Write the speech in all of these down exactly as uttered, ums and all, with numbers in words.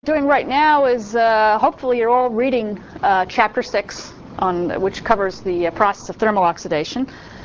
Doing right now is uh, hopefully you're all reading uh, chapter six, on which covers the uh, process of thermal oxidation.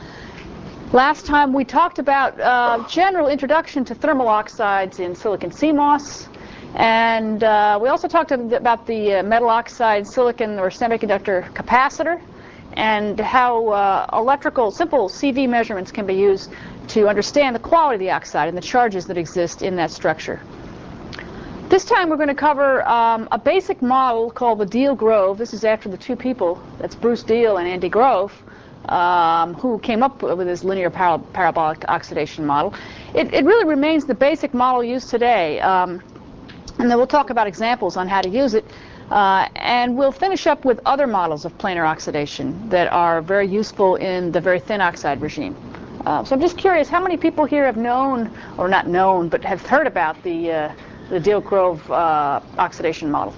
Last time we talked about uh, general introduction to thermal oxides in silicon C MOS, and uh, we also talked about the uh, metal oxide silicon or semiconductor capacitor and how uh, electrical simple C V measurements can be used to understand the quality of the oxide and the charges that exist in that structure. This time we're going to cover um, a basic model called the Deal-Grove. This is after the two people, that's Bruce Deal and Andy Grove, um, who came up with this linear para parabolic oxidation model. It, it really remains the basic model used today, um, and then we'll talk about examples on how to use it, uh, and we'll finish up with other models of planar oxidation that are very useful in the very thin oxide regime. Uh, so I'm just curious, how many people here have known, or not known, but have heard about the uh, the Deal-Grove uh, oxidation model?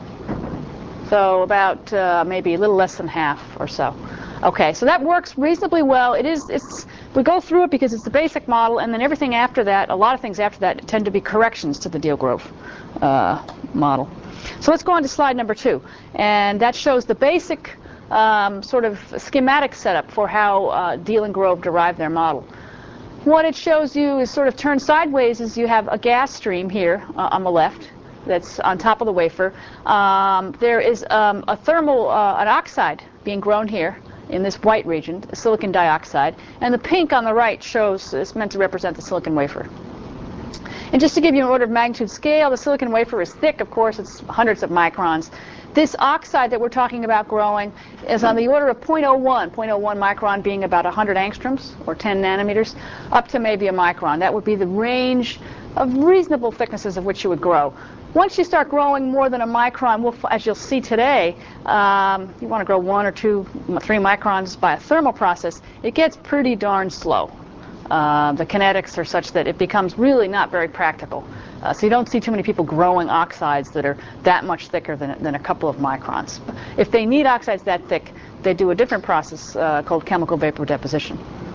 So about uh, maybe a little less than half or so. Okay, so that works reasonably well. It is, it's, we go through it because it's the basic model, and then everything after that, a lot of things after that tend to be corrections to the Deal-Grove uh, model. So let's go on to slide number two, and that shows the basic um, sort of schematic setup for how uh, Deal and Grove derived their model. What it shows you is sort of turned sideways is you have a gas stream here uh, on the left that's on top of the wafer. Um, there is um, a thermal, uh, an oxide being grown here in this white region, silicon dioxide, and the pink on the right shows, it's meant to represent the silicon wafer. And just to give you an order of magnitude scale, the silicon wafer is thick, of course, it's hundreds of microns. This oxide that we're talking about growing is on the order of zero point zero one, zero point zero one micron being about one hundred angstroms, or ten nanometers, up to maybe a micron. That would be the range of reasonable thicknesses of which you would grow. Once you start growing more than a micron, we'll, as you'll see today, um, you want to grow one or two, three microns by a thermal process, it gets pretty darn slow. Uh, the kinetics are such that it becomes really not very practical. Uh, so you don't see too many people growing oxides that are that much thicker than, than a couple of microns. If they need oxides that thick, they do a different process uh, called chemical vapor deposition.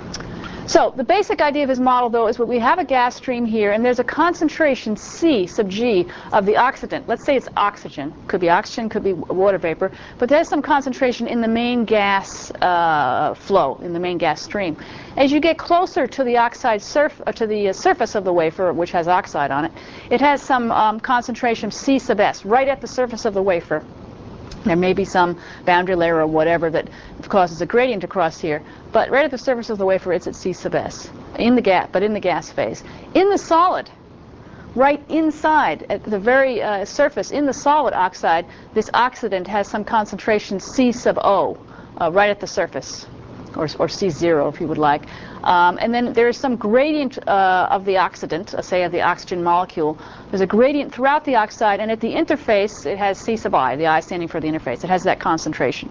So the basic idea of his model, though, is that we have a gas stream here, and there's a concentration C sub G of the oxidant. Let's say it's oxygen. Could be oxygen, could be water vapor, but there's some concentration in the main gas uh, flow, in the main gas stream. As you get closer to the oxide surf, uh, to the uh, surface of the wafer, which has oxide on it, it has some um, concentration C sub S right at the surface of the wafer. There may be some boundary layer or whatever that causes a gradient across here, but right at the surface of the wafer, it's at C sub S, in the gas, but in the gas phase. In the solid, right inside, at the very uh, surface, in the solid oxide, this oxidant has some concentration C sub O, uh, right at the surface, or, or C zero if you would like. Um, and then there is some gradient uh, of the oxidant, uh, say of the oxygen molecule. There's a gradient throughout the oxide, and at the interface it has C sub I, the I standing for the interface. It has that concentration.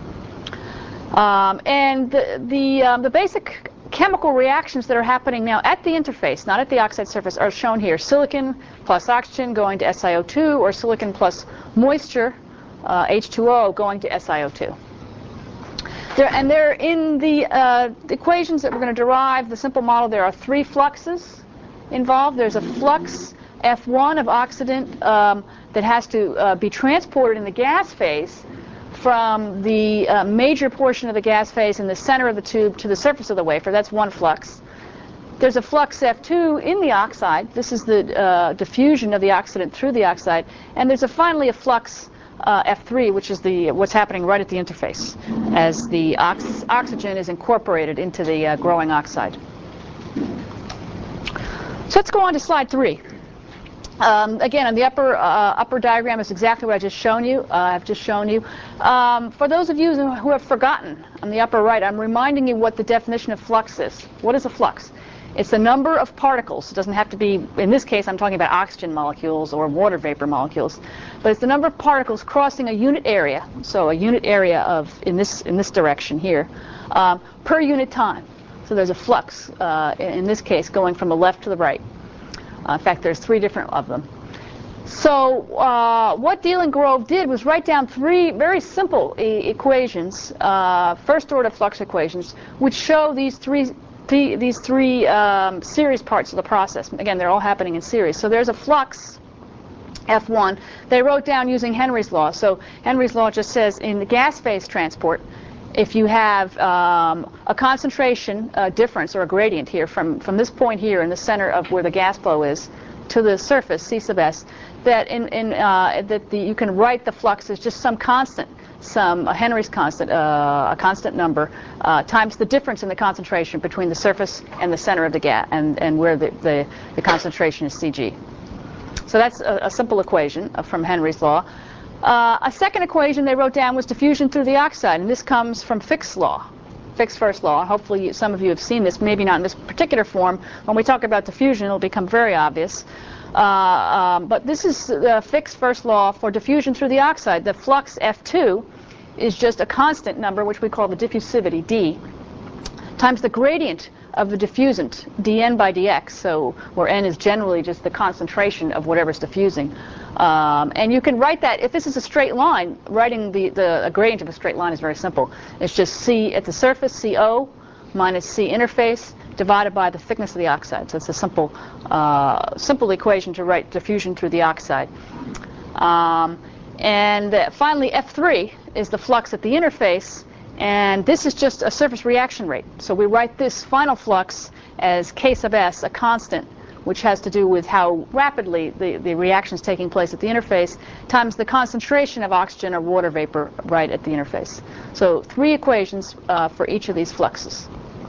Um, and the, the, um, the basic chemical reactions that are happening now at the interface, not at the oxide surface, are shown here. Silicon plus oxygen going to S i O two, or silicon plus moisture, uh, H two O, going to S i O two. There, and there, in the, uh, the equations that we're going to derive, the simple model, there are three fluxes involved. There's a flux F one of oxidant um, that has to uh, be transported in the gas phase from the uh, major portion of the gas phase in the center of the tube to the surface of the wafer. That's one flux. There's a flux F two in the oxide. This is the uh, diffusion of the oxidant through the oxide. And there's a, finally a flux Uh, F three, which is the what's happening right at the interface as the ox oxygen is incorporated into the uh, growing oxide. So let's go on to slide three. Um, again, on the upper uh, upper diagram is exactly what I just shown you. Uh, I've just shown you. Um, for those of you who have forgotten, on the upper right, I'm reminding you what the definition of flux is. What is a flux? It's the number of particles. It doesn't have to be, in this case, I'm talking about oxygen molecules or water vapor molecules, but it's the number of particles crossing a unit area, so a unit area of, in this, in this direction here, um, per unit time. So there's a flux, uh, in this case, going from the left to the right. Uh, in fact, there's three different of them. So uh, what Deal and Grove did was write down three very simple e equations, uh, first order flux equations, which show these three The, these three um, series parts of the process. Again, they're all happening in series. So there's a flux F one, they wrote down using Henry's law. So Henry's law just says in the gas phase transport, if you have um, a concentration uh, difference or a gradient here from, from this point here in the center of where the gas flow is to the surface, C sub s, that in, in uh, that the, you can write the flux as just some constant, some uh, Henry's constant, uh, a constant number, uh, times the difference in the concentration between the surface and the center of the gas, and, and where the, the, the concentration is C G. So that's a, a simple equation from Henry's law. Uh, a second equation they wrote down was diffusion through the oxide, and this comes from Fick's law, Fick's first law. Hopefully you, some of you have seen this, maybe not in this particular form. When we talk about diffusion, it'll become very obvious. Uh, um, but this is uh, Fick's first law for diffusion through the oxide. The flux F two is just a constant number, which we call the diffusivity, D, times the gradient of the diffusant, dN by dx, so where n is generally just the concentration of whatever's diffusing. Um, and you can write that, if this is a straight line, writing the, the a gradient of a straight line is very simple. It's just C at the surface, C O, minus C interface, divided by the thickness of the oxide. So it's a simple, uh, simple equation to write diffusion through the oxide. Um, and uh, finally, F three is the flux at the interface, and this is just a surface reaction rate. So we write this final flux as K sub s, a constant, which has to do with how rapidly the, the reaction is taking place at the interface, times the concentration of oxygen or water vapor right at the interface. So three equations uh, for each of these fluxes.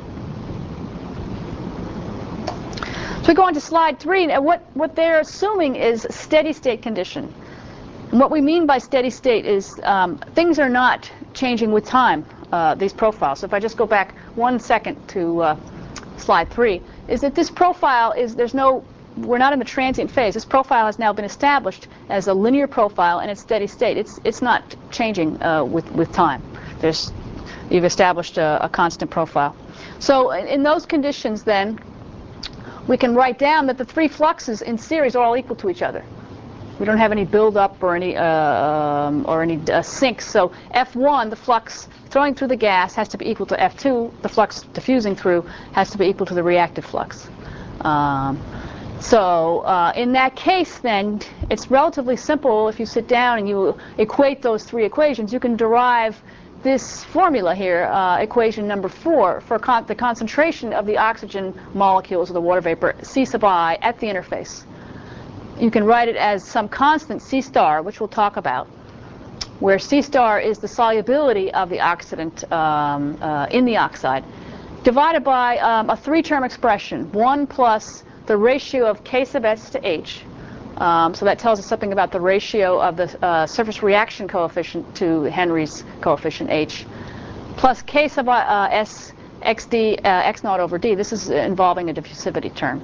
So we go on to slide three, and what, what they're assuming is steady state condition. And what we mean by steady state is um, things are not changing with time, uh, these profiles. So if I just go back one second to uh, slide three, is that this profile is, there's no, we're not in the transient phase. This profile has now been established as a linear profile and it's steady state. It's, it's not changing uh, with, with time. There's, you've established a, a constant profile. So in, in those conditions then, we can write down that the three fluxes in series are all equal to each other. We don't have any buildup or any uh, um, or any uh, sinks. So F one, the flux throwing through the gas, has to be equal to F two. The flux diffusing through has to be equal to the reactive flux. Um, so uh, in that case, then it's relatively simple. If you sit down and you equate those three equations, you can derive this formula here, uh, equation number four, for con the concentration of the oxygen molecules of the water vapor, C sub I, at the interface. You can write it as some constant C star, which we'll talk about, where C star is the solubility of the oxidant um, uh, in the oxide, divided by um, a three-term expression, one plus the ratio of K sub s to H. Um, so that tells us something about the ratio of the uh, surface reaction coefficient to Henry's coefficient H, plus K sub uh, s xd, uh, x naught over d. This is involving a diffusivity term.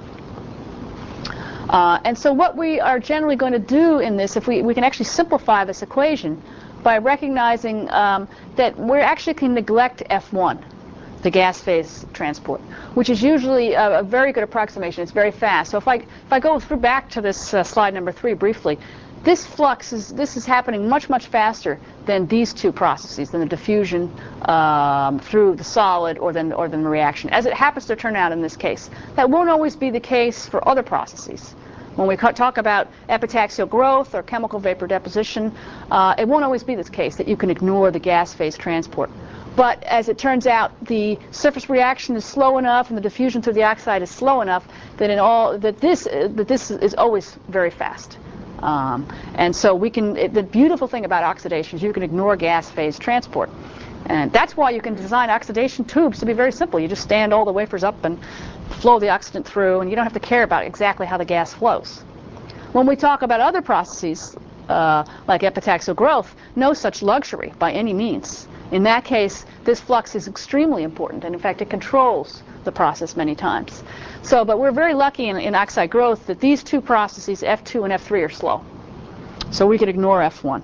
Uh, and so what we are generally going to do in this, if we, we can actually simplify this equation by recognizing um, that we actually can neglect F one, the gas phase transport, which is usually a, a very good approximation. It's very fast. So if I, if I go through back to this uh, slide number three briefly, this flux is, this is happening much, much faster than these two processes, than the diffusion um, through the solid or than, or than the reaction, as it happens to turn out in this case. That won't always be the case for other processes. When we talk about epitaxial growth or chemical vapor deposition, uh, it won't always be this case that you can ignore the gas phase transport. But as it turns out, the surface reaction is slow enough and the diffusion through the oxide is slow enough that in all that this uh, that this is always very fast. Um, and so we can. It, the beautiful thing about oxidation is you can ignore gas phase transport, and that's why you can design oxidation tubes to be very simple. You just stand all the wafers up and flow the oxidant through, and you don't have to care about exactly how the gas flows. When we talk about other processes uh, like epitaxial growth, no such luxury by any means. In that case, this flux is extremely important, and in fact, it controls the process many times. So, but we're very lucky in, in oxide growth that these two processes, F two and F three, are slow. So we could ignore F one.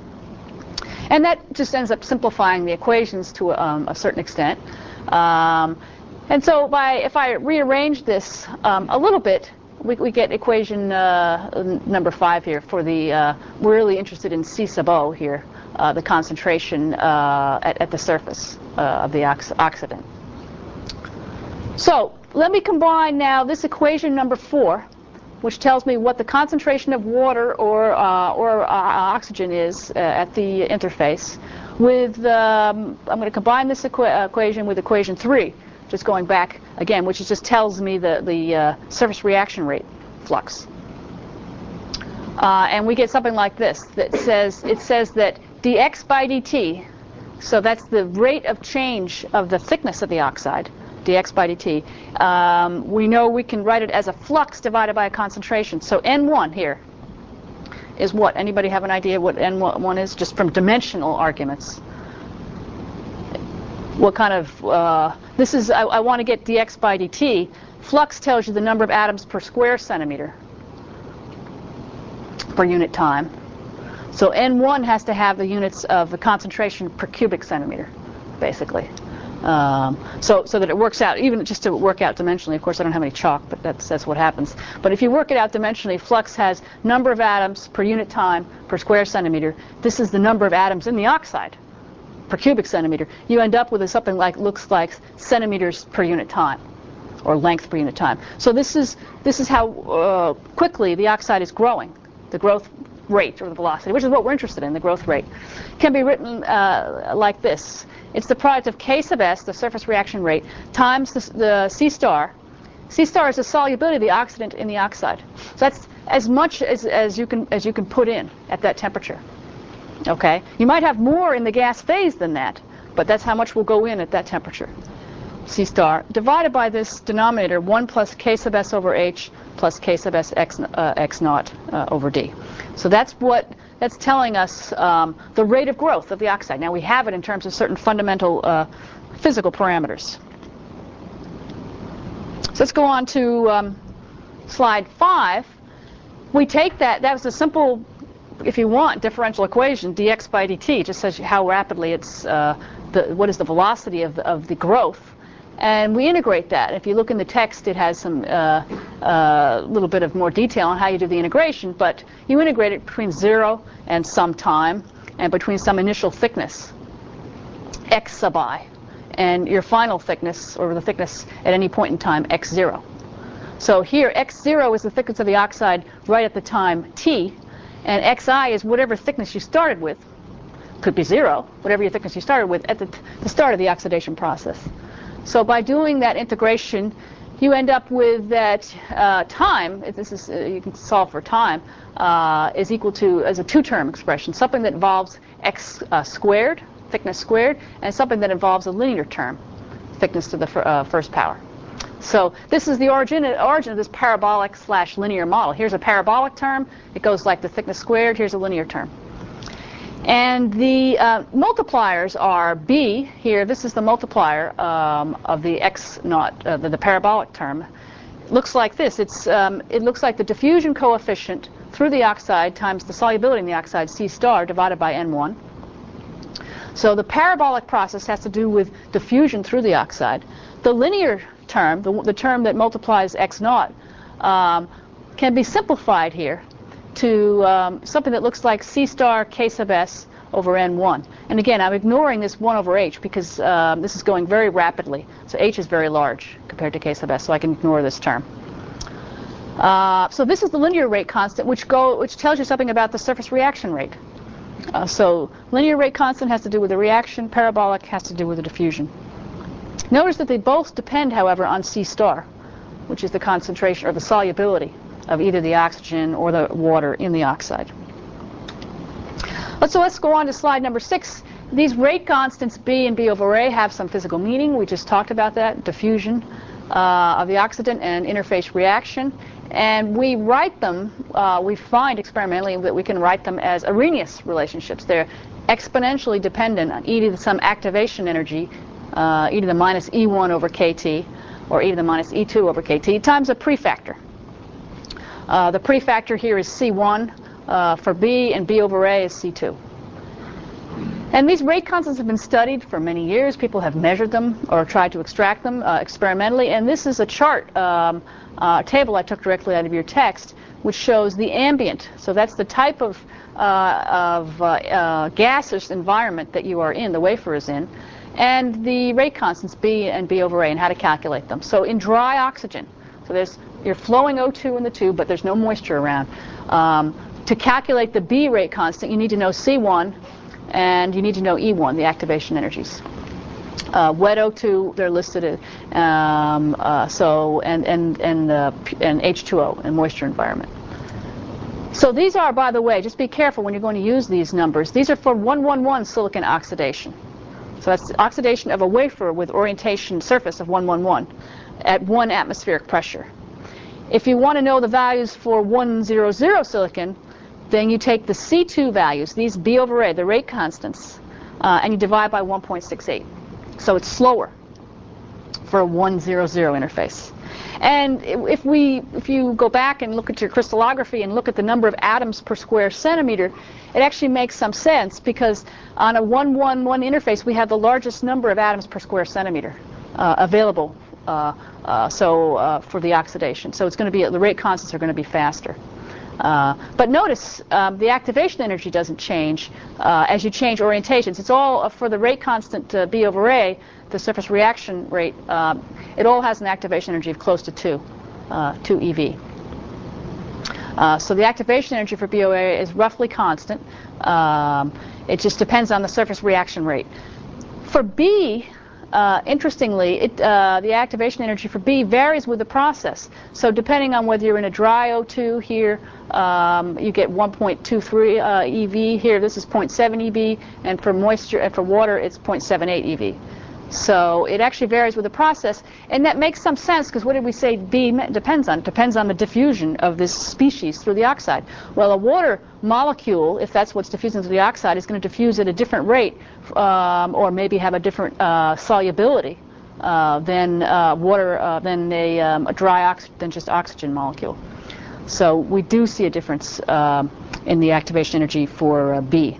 And that just ends up simplifying the equations to um, a certain extent. Um, and so by, if I rearrange this um, a little bit, we, we get equation uh, number five here for the, uh, we're really interested in C sub O here. Uh, the concentration uh, at, at the surface uh, of the ox oxidant. So let me combine now this equation number four which tells me what the concentration of water or, uh, or uh, oxygen is uh, at the interface. With, um, I'm going to combine this equa equation with equation three, just going back again, which just tells me the, the uh, surface reaction rate flux. Uh, and we get something like this that says, it says that dx by dt, so that's the rate of change of the thickness of the oxide, dx by dt. Um, we know we can write it as a flux divided by a concentration. So N one here is what? Anybody have an idea what N one is? Just from dimensional arguments. What kind of, uh, this is, I, I want to get dx by dt. Flux tells you the number of atoms per square centimeter per unit time. So N one has to have the units of the concentration per cubic centimeter, basically. Um, so, so that it works out, even just to work out dimensionally. Of course, I don't have any chalk, but that's, that's what happens. But if you work it out dimensionally, flux has number of atoms per unit time per square centimeter. This is the number of atoms in the oxide per cubic centimeter. You end up with something like looks like centimeters per unit time, or length per unit time. So this is this is how uh, quickly the oxide is growing. The growth rate, or the velocity, which is what we're interested in, the growth rate, can be written uh, like this. It's the product of K sub S, the surface reaction rate, times the, the C star. C star is the solubility of the oxidant in the oxide. So that's as much as, as you can as you can put in at that temperature. Okay? You might have more in the gas phase than that, but that's how much will go in at that temperature. C star divided by this denominator, one plus K sub S over H plus K sub S x, uh, x naught uh, over D. So that's what that's telling us um, the rate of growth of the oxide. Now we have it in terms of certain fundamental uh, physical parameters. So let's go on to um, slide five. We take that, that was a simple, if you want, differential equation, dx by dt, just says how rapidly it's, uh, the, what is the velocity of the, of the growth. And we integrate that. If you look in the text, it has some uh, uh, little bit of more detail on how you do the integration, but you integrate it between zero and some time, and between some initial thickness, x sub I, and your final thickness, or the thickness at any point in time, x zero. So here, x zero is the thickness of the oxide right at the time t, and xi is whatever thickness you started with. Could be zero, whatever your thickness you started with at the, t the start of the oxidation process. So by doing that integration, you end up with that uh, time, if this is, uh, you can solve for time, uh, is equal to, as a two-term expression, something that involves x uh, squared, thickness squared, and something that involves a linear term, thickness to the fir uh, first power. So this is the origin, origin of this parabolic slash linear model. Here's a parabolic term. It goes like the thickness squared. Here's a linear term. And the uh, multipliers are b here. This is the multiplier um, of the x naught, uh, the, the parabolic term. It looks like this. It's um, it looks like the diffusion coefficient through the oxide times the solubility in the oxide, C star, divided by N one. So the parabolic process has to do with diffusion through the oxide. The linear term, the, the term that multiplies x naught, um, can be simplified here to um, something that looks like C star K sub S over N one. And again, I'm ignoring this one over H because um, this is going very rapidly. So H is very large compared to K sub S, so I can ignore this term. Uh, so this is the linear rate constant, which, go, which tells you something about the surface reaction rate. Uh, so linear rate constant has to do with the reaction, parabolic has to do with the diffusion. Notice that they both depend, however, on C star, which is the concentration or the solubility of either the oxygen or the water in the oxide. So let's go on to slide number six. These rate constants B and B over A have some physical meaning. We just talked about that, diffusion uh, of the oxidant and interface reaction. And we write them, uh, we find experimentally that we can write them as Arrhenius relationships. They're exponentially dependent on e to the some activation energy, uh, e to the minus E one over K T, or e to the minus E two over K T, times a prefactor. Uh, the prefactor here is C one uh, for B, and B over A is C two. And these rate constants have been studied for many years. People have measured them or tried to extract them uh, experimentally. And this is a chart, um, uh, table I took directly out of your text, which shows the ambient. So that's the type of, uh, of uh, uh, gaseous environment that you are in, the wafer is in, and the rate constants B and B over A, and how to calculate them. So in dry oxygen, so there's You're flowing O two in the tube, but there's no moisture around. Um, to calculate the B rate constant, you need to know C one, and you need to know E one, the activation energies. Uh, wet O two, they're listed as, um, uh, so, and, and, and, uh, and H two O, in moisture environment. So these are, by the way, just be careful when you're going to use these numbers. These are for one one one silicon oxidation. So that's the oxidation of a wafer with orientation surface of one one one at one atmospheric pressure. If you want to know the values for one hundred silicon, then you take the C two values, these B over A, the rate constants, uh, and you divide by one point six eight. So it's slower for a one hundred interface. And if we, if you go back and look at your crystallography and look at the number of atoms per square centimeter, it actually makes some sense, because on a one one one interface we have the largest number of atoms per square centimeter uh, available. Uh, uh, so uh, for the oxidation, so it's going to be, the rate constants are going to be faster. Uh, but notice um, the activation energy doesn't change uh, as you change orientations. It's all uh, for the rate constant uh, B over A, the surface reaction rate. Uh, it all has an activation energy of close to two, uh, two E V. Uh, so the activation energy for B over A is roughly constant. Um, it just depends on the surface reaction rate. For B, Uh, interestingly, it, uh, the activation energy for B varies with the process. So depending on whether you're in a dry O two here, um, you get one point two three uh, E V. Here, this is zero point seven E V, and for moisture and for water, it's zero point seven eight E V. So it actually varies with the process, and that makes some sense, because what did we say B depends on? It depends on the diffusion of this species through the oxide. Well, a water molecule, if that's what's diffusing through the oxide, is going to diffuse at a different rate, um, or maybe have a different uh, solubility uh, than uh, water, uh, than a, um, a dry ox than just oxygen molecule. So we do see a difference um, in the activation energy for uh, B.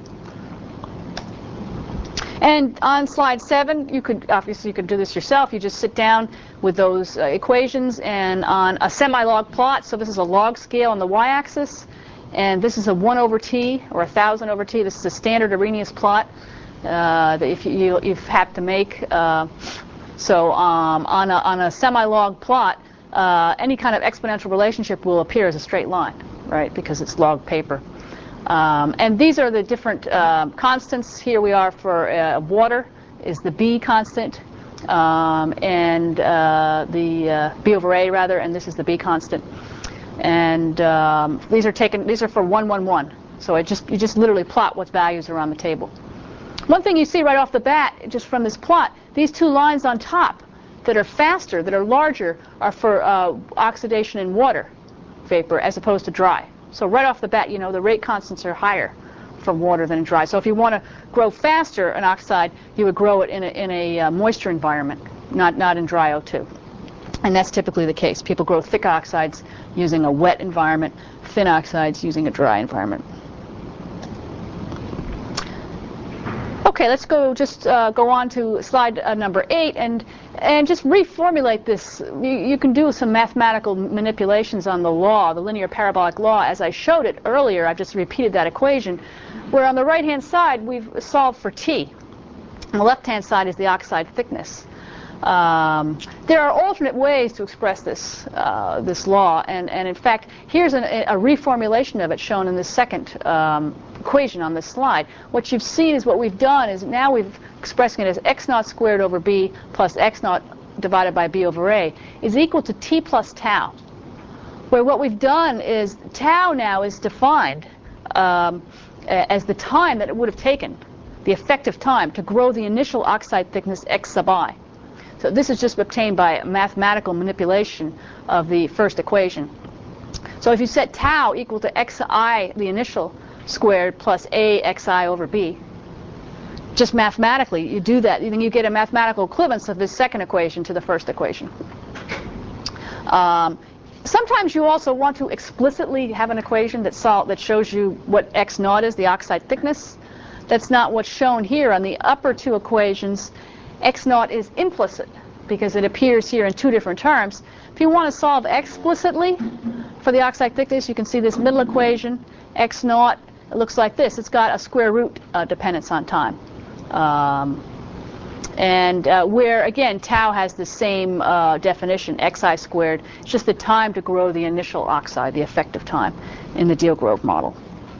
And on slide seven, you could obviously you could do this yourself. You just sit down with those uh, equations, and on a semi-log plot. So this is a log scale on the y-axis, and this is a one over t or a thousand over t. This is a standard Arrhenius plot uh, that if you you've had to make. Uh, so um, on a on a semi-log plot, uh, any kind of exponential relationship will appear as a straight line, right? Because it's log paper. Um, and these are the different uh, constants. Here we are for uh, water is the B constant, um, and uh, the uh, B over A rather, and this is the B constant. And um, these are taken. These are for one one one. So it just you just literally plot what values are on the table. One thing you see right off the bat, just from this plot, these two lines on top that are faster, that are larger, are for uh, oxidation in water vapor as opposed to dry. So right off the bat, you know, the rate constants are higher from water than in dry. So if you want to grow faster an oxide, you would grow it in a, in a uh, moisture environment, not, not in dry O two. And that's typically the case. People grow thick oxides using a wet environment, thin oxides using a dry environment. Okay, let's go just uh, go on to slide uh, number eight and and just reformulate this. You, you can do some mathematical manipulations on the law, the linear parabolic law, as I showed it earlier. I've just repeated that equation, where on the right-hand side we've solved for T. On the left-hand side is the oxide thickness. Um, there are alternate ways to express this uh, this law, and, and in fact, here's an, a reformulation of it shown in the second um, equation on this slide. What you've seen is what we've done is now we've expressing it as x naught squared over b plus x naught divided by b over a is equal to t plus tau, where what we've done is tau now is defined um, as the time that it would have taken, the effective time, to grow the initial oxide thickness x sub I. So this is just obtained by mathematical manipulation of the first equation. So if you set tau equal to xi, the initial, squared plus a xi over b, just mathematically you do that, then you get a mathematical equivalence of this second equation to the first equation. Um, sometimes you also want to explicitly have an equation that, sol that shows you what x naught is, the oxide thickness. That's not what's shown here. On the upper two equations, x naught is implicit because it appears here in two different terms. If you want to solve explicitly for the oxide thickness, you can see this middle equation, x naught, it looks like this. It's got a square root uh, dependence on time. Um, And uh, where, again, tau has the same uh, definition, xi squared. It's just the time to grow the initial oxide, the effective time, in the Deal-Grove model.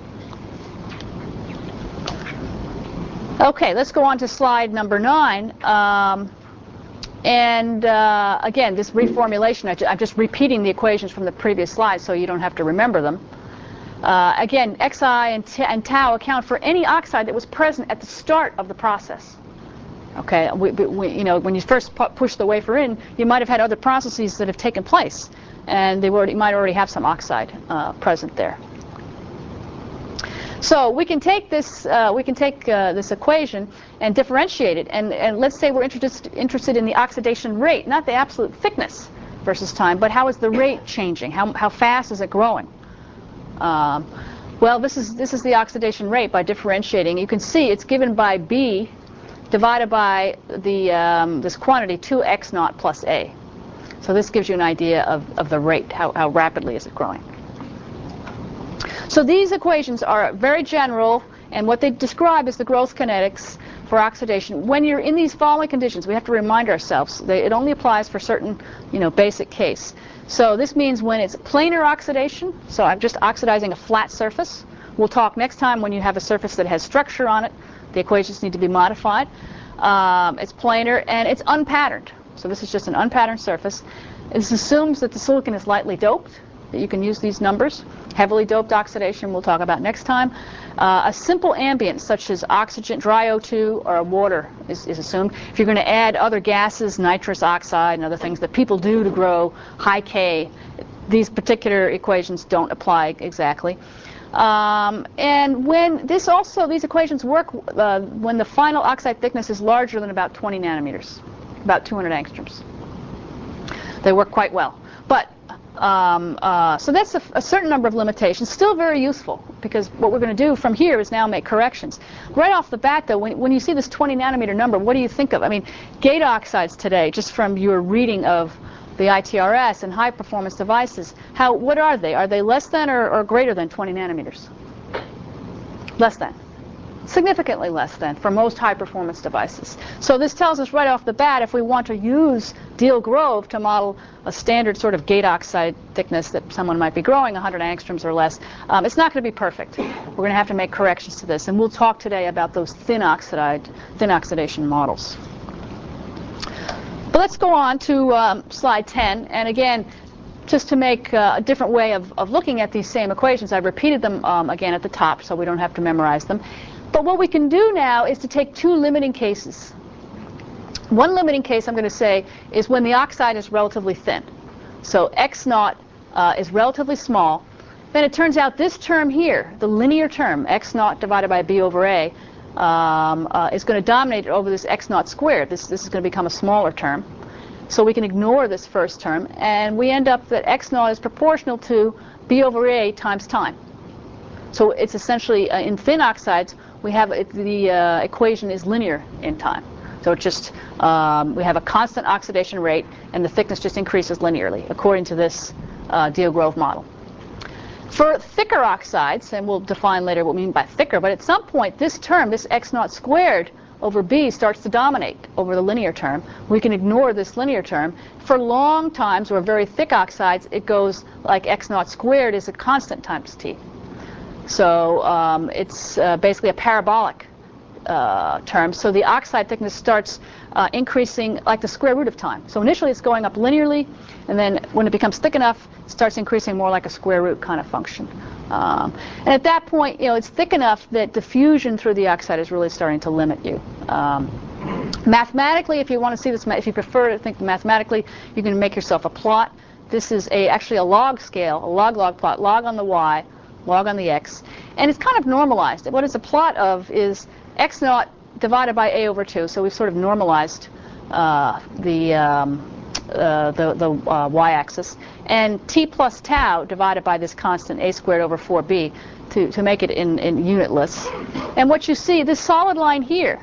Okay, let's go on to slide number nine. Um, and uh, again, this reformulation, I I'm just repeating the equations from the previous slide so you don't have to remember them. Uh, again, xi and, t and tau account for any oxide that was present at the start of the process. Okay, we, we, you know, when you first pu push the wafer in, you might have had other processes that have taken place, and they already, might already have some oxide uh, present there. So we can take this, uh, we can take uh, this equation and differentiate it, and, and let's say we're interested interested in the oxidation rate, not the absolute thickness versus time, but how is the rate changing? How how fast is it growing? Um, well, this is this is the oxidation rate by differentiating. You can see it's given by B divided by the um, this quantity two x naught plus A. So this gives you an idea of, of the rate, how, how rapidly is it growing. So these equations are very general, and what they describe is the growth kinetics for oxidation. When you're in these following conditions, we have to remind ourselves that it only applies for certain, you know, basic case. So this means when it's planar oxidation, so I'm just oxidizing a flat surface. We'll talk next time when you have a surface that has structure on it. The equations need to be modified. Um, it's planar and it's unpatterned. So this is just an unpatterned surface. This assumes that the silicon is lightly doped, that you can use these numbers. Heavily doped oxidation we'll talk about next time. Uh, a simple ambient such as oxygen, dry O two, or water is, is assumed. If you're going to add other gases, nitrous oxide and other things that people do to grow high K, these particular equations don't apply exactly. Um, and when this also, these equations work uh, when the final oxide thickness is larger than about twenty nanometers, about two hundred angstroms. They work quite well. But um, uh, so that's a, a certain number of limitations, still very useful, because what we're going to do from here is now make corrections. Right off the bat, though, when, when you see this twenty nanometer number, what do you think of? I mean, gate oxides today, just from your reading of the I T R S and high performance devices, how, what are they? Are they less than or, or greater than twenty nanometers? Less than. Significantly less than for most high performance devices. So this tells us right off the bat, if we want to use Deal-Grove to model a standard sort of gate oxide thickness that someone might be growing, one hundred angstroms or less, um, it's not going to be perfect. We're going to have to make corrections to this, and we'll talk today about those thin oxide, thin oxidation models. But let's go on to um, slide ten, and again, just to make uh, a different way of, of looking at these same equations, I've repeated them um, again at the top so we don't have to memorize them. But what we can do now is to take two limiting cases. One limiting case I'm going to say is when the oxide is relatively thin. So x naught uh, is relatively small. Then it turns out this term here, the linear term, x naught divided by b over a, um, uh, is going to dominate over this x naught squared. This, this is going to become a smaller term. So we can ignore this first term, and we end up that x naught is proportional to b over a times time. So it's essentially, uh, in thin oxides, we have it, the uh, equation is linear in time. So it just, um, we have a constant oxidation rate, and the thickness just increases linearly, according to this uh, Deal-Grove model. For thicker oxides, and we'll define later what we mean by thicker, but at some point, this term, this x naught squared over b, starts to dominate over the linear term. We can ignore this linear term. For long times, or very thick oxides, it goes like x naught squared is a constant times t. So um, it's uh, basically a parabolic uh, term. So the oxide thickness starts uh, increasing like the square root of time. So initially it's going up linearly, and then when it becomes thick enough, it starts increasing more like a square root kind of function. Um, and at that point, you know, it's thick enough that diffusion through the oxide is really starting to limit you. Um, mathematically, if you want to see this, if you prefer to think mathematically, you can make yourself a plot. This is a actually a log scale, a log-log plot, log on the y, log on the x, and it's kind of normalized. What it's a plot of is x naught divided by a over two. So we've sort of normalized uh, the um, uh, the, the uh, y-axis, and t plus tau divided by this constant a squared over four b to to make it in in unitless. And what you see, this solid line here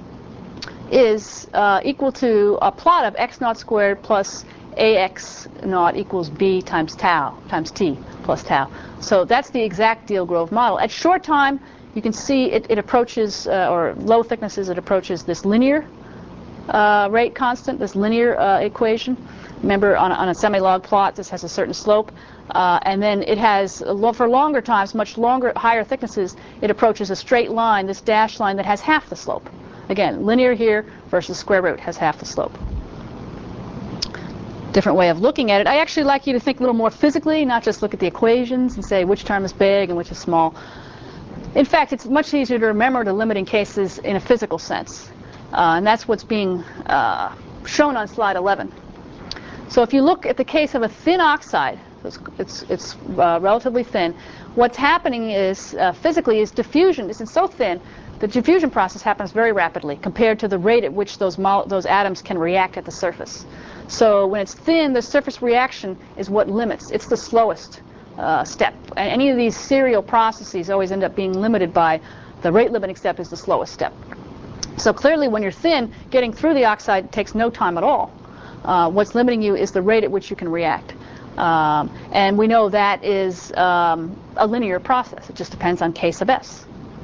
is uh, equal to a plot of x naught squared plus ax naught equals b times tau times t plus tau. So that's the exact Deal-Grove model. At short time, you can see it, it approaches, uh, or low thicknesses, it approaches this linear uh, rate constant, this linear uh, equation. Remember, on a, on a semi-log plot, this has a certain slope, uh, and then it has, for longer times, much longer, higher thicknesses, it approaches a straight line, this dashed line that has half the slope. Again, linear here versus square root has half the slope. Different way of looking at it. I actually like you to think a little more physically, not just look at the equations and say which term is big and which is small. In fact, it's much easier to remember the limiting cases in a physical sense, uh, and that's what's being uh, shown on slide eleven. So if you look at the case of a thin oxide, it's, it's, it's uh, relatively thin, what's happening is, uh, physically, is diffusion. It's so thin, the diffusion process happens very rapidly compared to the rate at which those, mo those atoms can react at the surface. So when it's thin, the surface reaction is what limits. It's the slowest uh, step. And any of these serial processes always end up being limited by the rate limiting step is the slowest step. So clearly when you're thin, getting through the oxide takes no time at all. Uh, what's limiting you is the rate at which you can react. Um, and we know that is um, a linear process. It just depends on K sub S.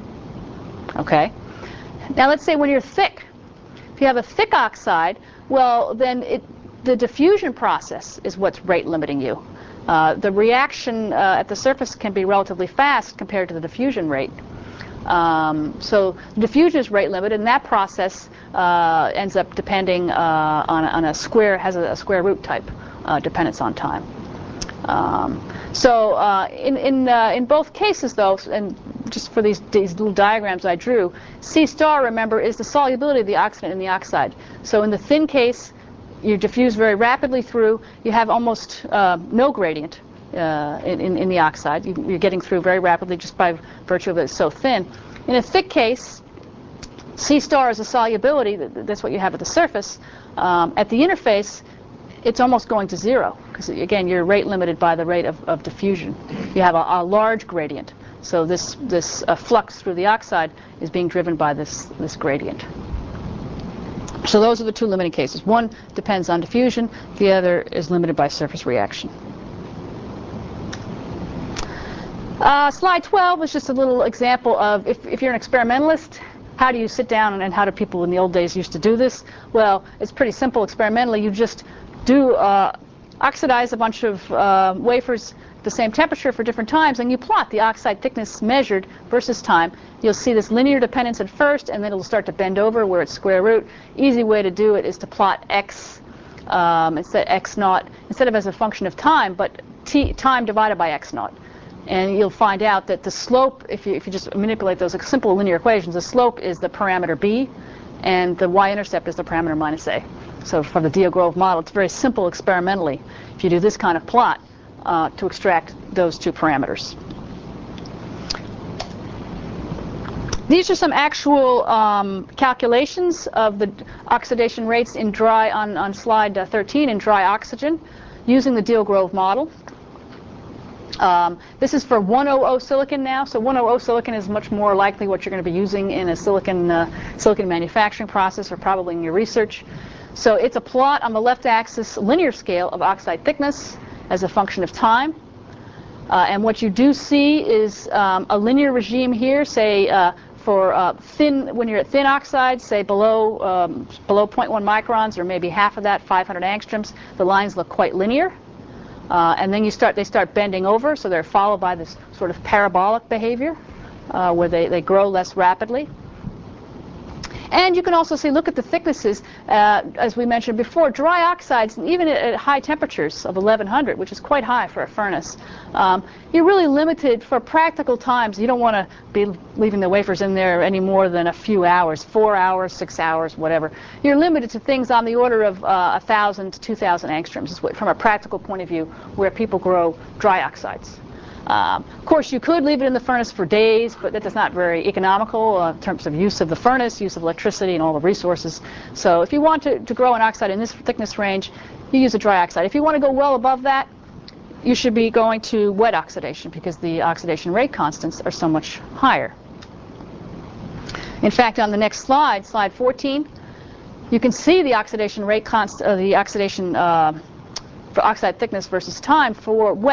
Okay? Now let's say when you're thick. If you have a thick oxide, well, then it, the diffusion process is what's rate limiting you. Uh, the reaction uh, at the surface can be relatively fast compared to the diffusion rate. Um, so diffusion is rate limited, and that process uh, ends up depending uh, on, on a square, has a, a square root type uh, dependence on time. Um, so uh, in in uh, in both cases, though, and just for these these little diagrams I drew, C star, remember, is the solubility of the oxidant in the oxide. So in the thin case, you diffuse very rapidly through. You have almost uh, no gradient uh, in, in in the oxide. You, you're getting through very rapidly just by virtue of it so thin. In a thick case, C star is a solubility. That's what you have at the surface. Um, at the interface, it's almost going to zero because, again, you're rate limited by the rate of, of diffusion. You have a, a large gradient. So this this uh, flux through the oxide is being driven by this this gradient. So those are the two limiting cases. One depends on diffusion. The other is limited by surface reaction. Uh, slide twelve is just a little example of if, if you're an experimentalist, how do you sit down and, and how do people in the old days used to do this? Well, it's pretty simple experimentally. You just do uh, oxidize a bunch of uh, wafers at the same temperature for different times, and you plot the oxide thickness measured versus time. You'll see this linear dependence at first, and then it'll start to bend over where it's square root. Easy way to do it is to plot x um, instead x naught instead of as a function of time, but t time divided by x naught. And you'll find out that the slope, if you if you just manipulate those simple linear equations, the slope is the parameter b, and the y-intercept is the parameter minus a. So for the Dio-Grove model, it's very simple experimentally if you do this kind of plot uh, to extract those two parameters. These are some actual um, calculations of the oxidation rates in dry on, on slide uh, thirteen in dry oxygen using the Dio-Grove model. Um, this is for one hundred silicon now, so one hundred silicon is much more likely what you're going to be using in a silicon uh, silicon manufacturing process or probably in your research. So it's a plot on the left axis, linear scale of oxide thickness as a function of time. Uh, and what you do see is um, a linear regime here, say uh, for uh, thin, when you're at thin oxide, say below um, below zero point one microns or maybe half of that, five hundred angstroms, the lines look quite linear. Uh, and then you start, they start bending over, so they're followed by this sort of parabolic behavior uh, where they, they grow less rapidly. And you can also see, look at the thicknesses, uh, as we mentioned before, dry oxides, even at, at high temperatures of eleven hundred, which is quite high for a furnace, um, you're really limited for practical times. You don't want to be leaving the wafers in there any more than a few hours, four hours, six hours, whatever. You're limited to things on the order of uh, one thousand to two thousand angstroms, from a practical point of view, where people grow dry oxides. Um, of course, you could leave it in the furnace for days, but that's not very economical uh, in terms of use of the furnace, use of electricity, and all the resources. So if you want to, to grow an oxide in this thickness range, you use a dry oxide. If you want to go well above that, you should be going to wet oxidation because the oxidation rate constants are so much higher. In fact, on the next slide, slide fourteen, you can see the oxidation rate const uh, the oxidation uh, for oxide thickness versus time for wet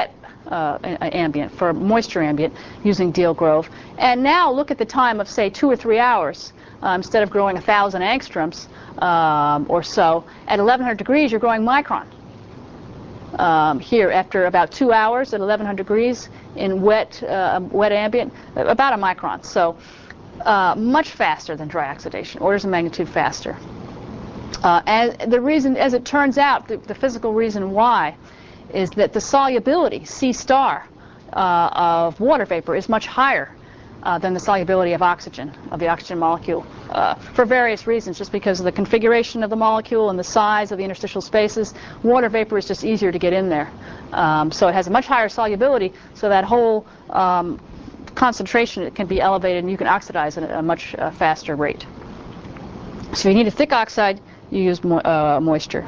uh, ambient, for moisture ambient, using Deal Grove. And now look at the time of, say, two or three hours. Uh, instead of growing one thousand angstroms um, or so, at eleven hundred degrees, you're growing micron. Um, here, after about two hours at eleven hundred degrees in wet, uh, wet ambient, about a micron. So uh, much faster than dry oxidation, orders of magnitude faster. Uh, and the reason, as it turns out, the, the physical reason why is that the solubility, C star, uh, of water vapor is much higher uh, than the solubility of oxygen, of the oxygen molecule, uh, for various reasons, just because of the configuration of the molecule and the size of the interstitial spaces. Water vapor is just easier to get in there. Um, so it has a much higher solubility, so that whole um, concentration can be elevated and you can oxidize at a much uh, faster rate. So if you need a thick oxide, you use mo uh, moisture.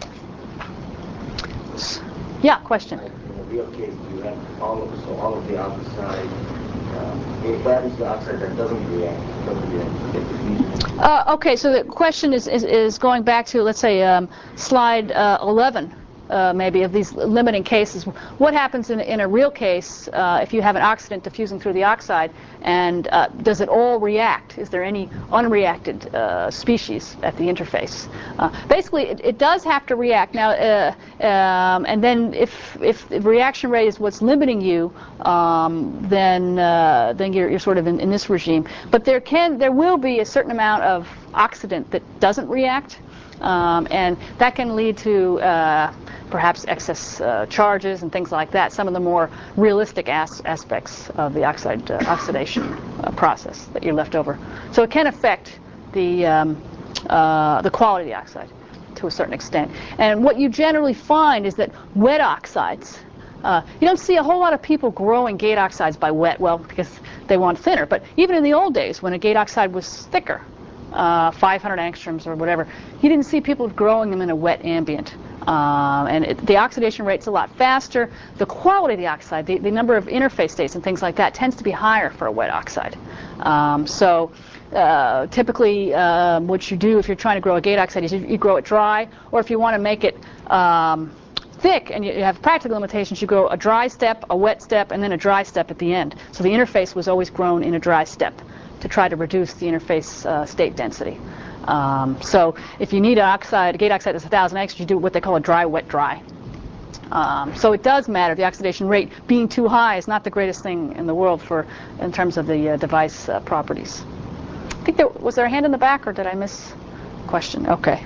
Yeah, question? In the real case, you have all of, so all of the oxide, uh, that is the oxide that doesn't react, doesn't react. Uh, okay, so the question is, is, is going back to, let's say, um, slide uh, eleven. Uh, maybe of these limiting cases. What happens in, in a real case uh, if you have an oxidant diffusing through the oxide, and uh, does it all react? Is there any unreacted uh, species at the interface? Uh, basically, it, it does have to react. Now, uh, um, and then if, if the reaction rate is what's limiting you, um, then uh, then you're, you're sort of in, in this regime. But there can, there will be a certain amount of oxidant that doesn't react. Um, and that can lead to uh, perhaps excess uh, charges and things like that, some of the more realistic as aspects of the oxide uh, oxidation uh, process that you're left over. So it can affect the, um, uh, the quality of the oxide to a certain extent. And what you generally find is that wet oxides, uh, you don't see a whole lot of people growing gate oxides by wet, well, because they want thinner. But even in the old days when a gate oxide was thicker, Uh, five hundred angstroms or whatever, you didn't see people growing them in a wet ambient. Um, and it, the oxidation rate's a lot faster. The quality of the oxide, the, the number of interface states and things like that, tends to be higher for a wet oxide. Um, so uh, typically uh, what you do if you're trying to grow a gate oxide is you, you grow it dry, or if you want to make it um, thick and you, you have practical limitations, you grow a dry step, a wet step, and then a dry step at the end. So the interface was always grown in a dry step to try to reduce the interface uh, state density. Um, so if you need an oxide, a gate oxide that's one thousand angstroms, you do what they call a dry, wet, dry. Um, so it does matter. The oxidation rate being too high is not the greatest thing in the world for, in terms of the uh, device uh, properties. I think there was there a hand in the back, or did I miss a question? Okay.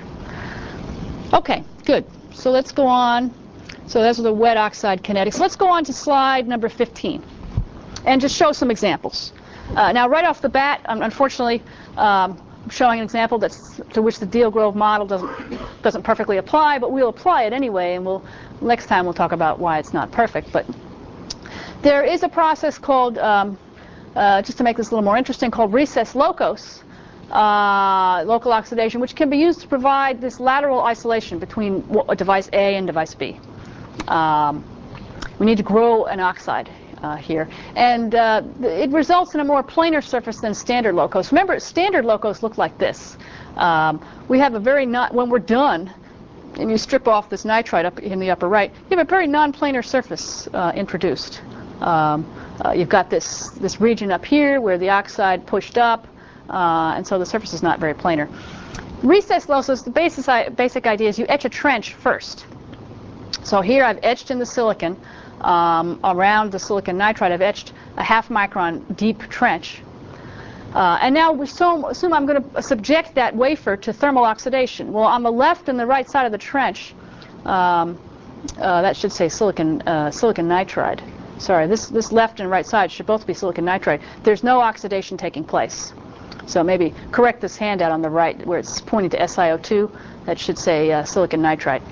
Okay, good. So let's go on. So those are the wet oxide kinetics. Let's go on to slide number fifteen and just show some examples. Uh, now, right off the bat, um, unfortunately, um, I'm showing an example that's to which the Deal Grove model doesn't doesn't perfectly apply, but we'll apply it anyway, and we'll next time we'll talk about why it's not perfect. But there is a process called, um, uh, just to make this a little more interesting, called recess locos, uh, local oxidation, which can be used to provide this lateral isolation between device A and device B. Um, we need to grow an oxide Uh, here, and uh, it results in a more planar surface than standard locos. Remember, standard locos look like this. Um, we have a very not when we're done, and you strip off this nitride up in the upper right, you have a very non-planar surface uh, introduced. Um, uh, you've got this this region up here where the oxide pushed up, uh, and so the surface is not very planar. Recess locos, the basic basic idea is you etch a trench first. So here I've etched in the silicon. Um, around the silicon nitride, I've etched a half micron deep trench. Uh, and now we assume, assume I'm going to subject that wafer to thermal oxidation. Well, on the left and the right side of the trench, um, uh, that should say silicon, uh, silicon nitride. Sorry, this, this left and right side should both be silicon nitride. There's no oxidation taking place. So maybe correct this handout on the right where it's pointing to S i O two. That should say uh, silicon nitride,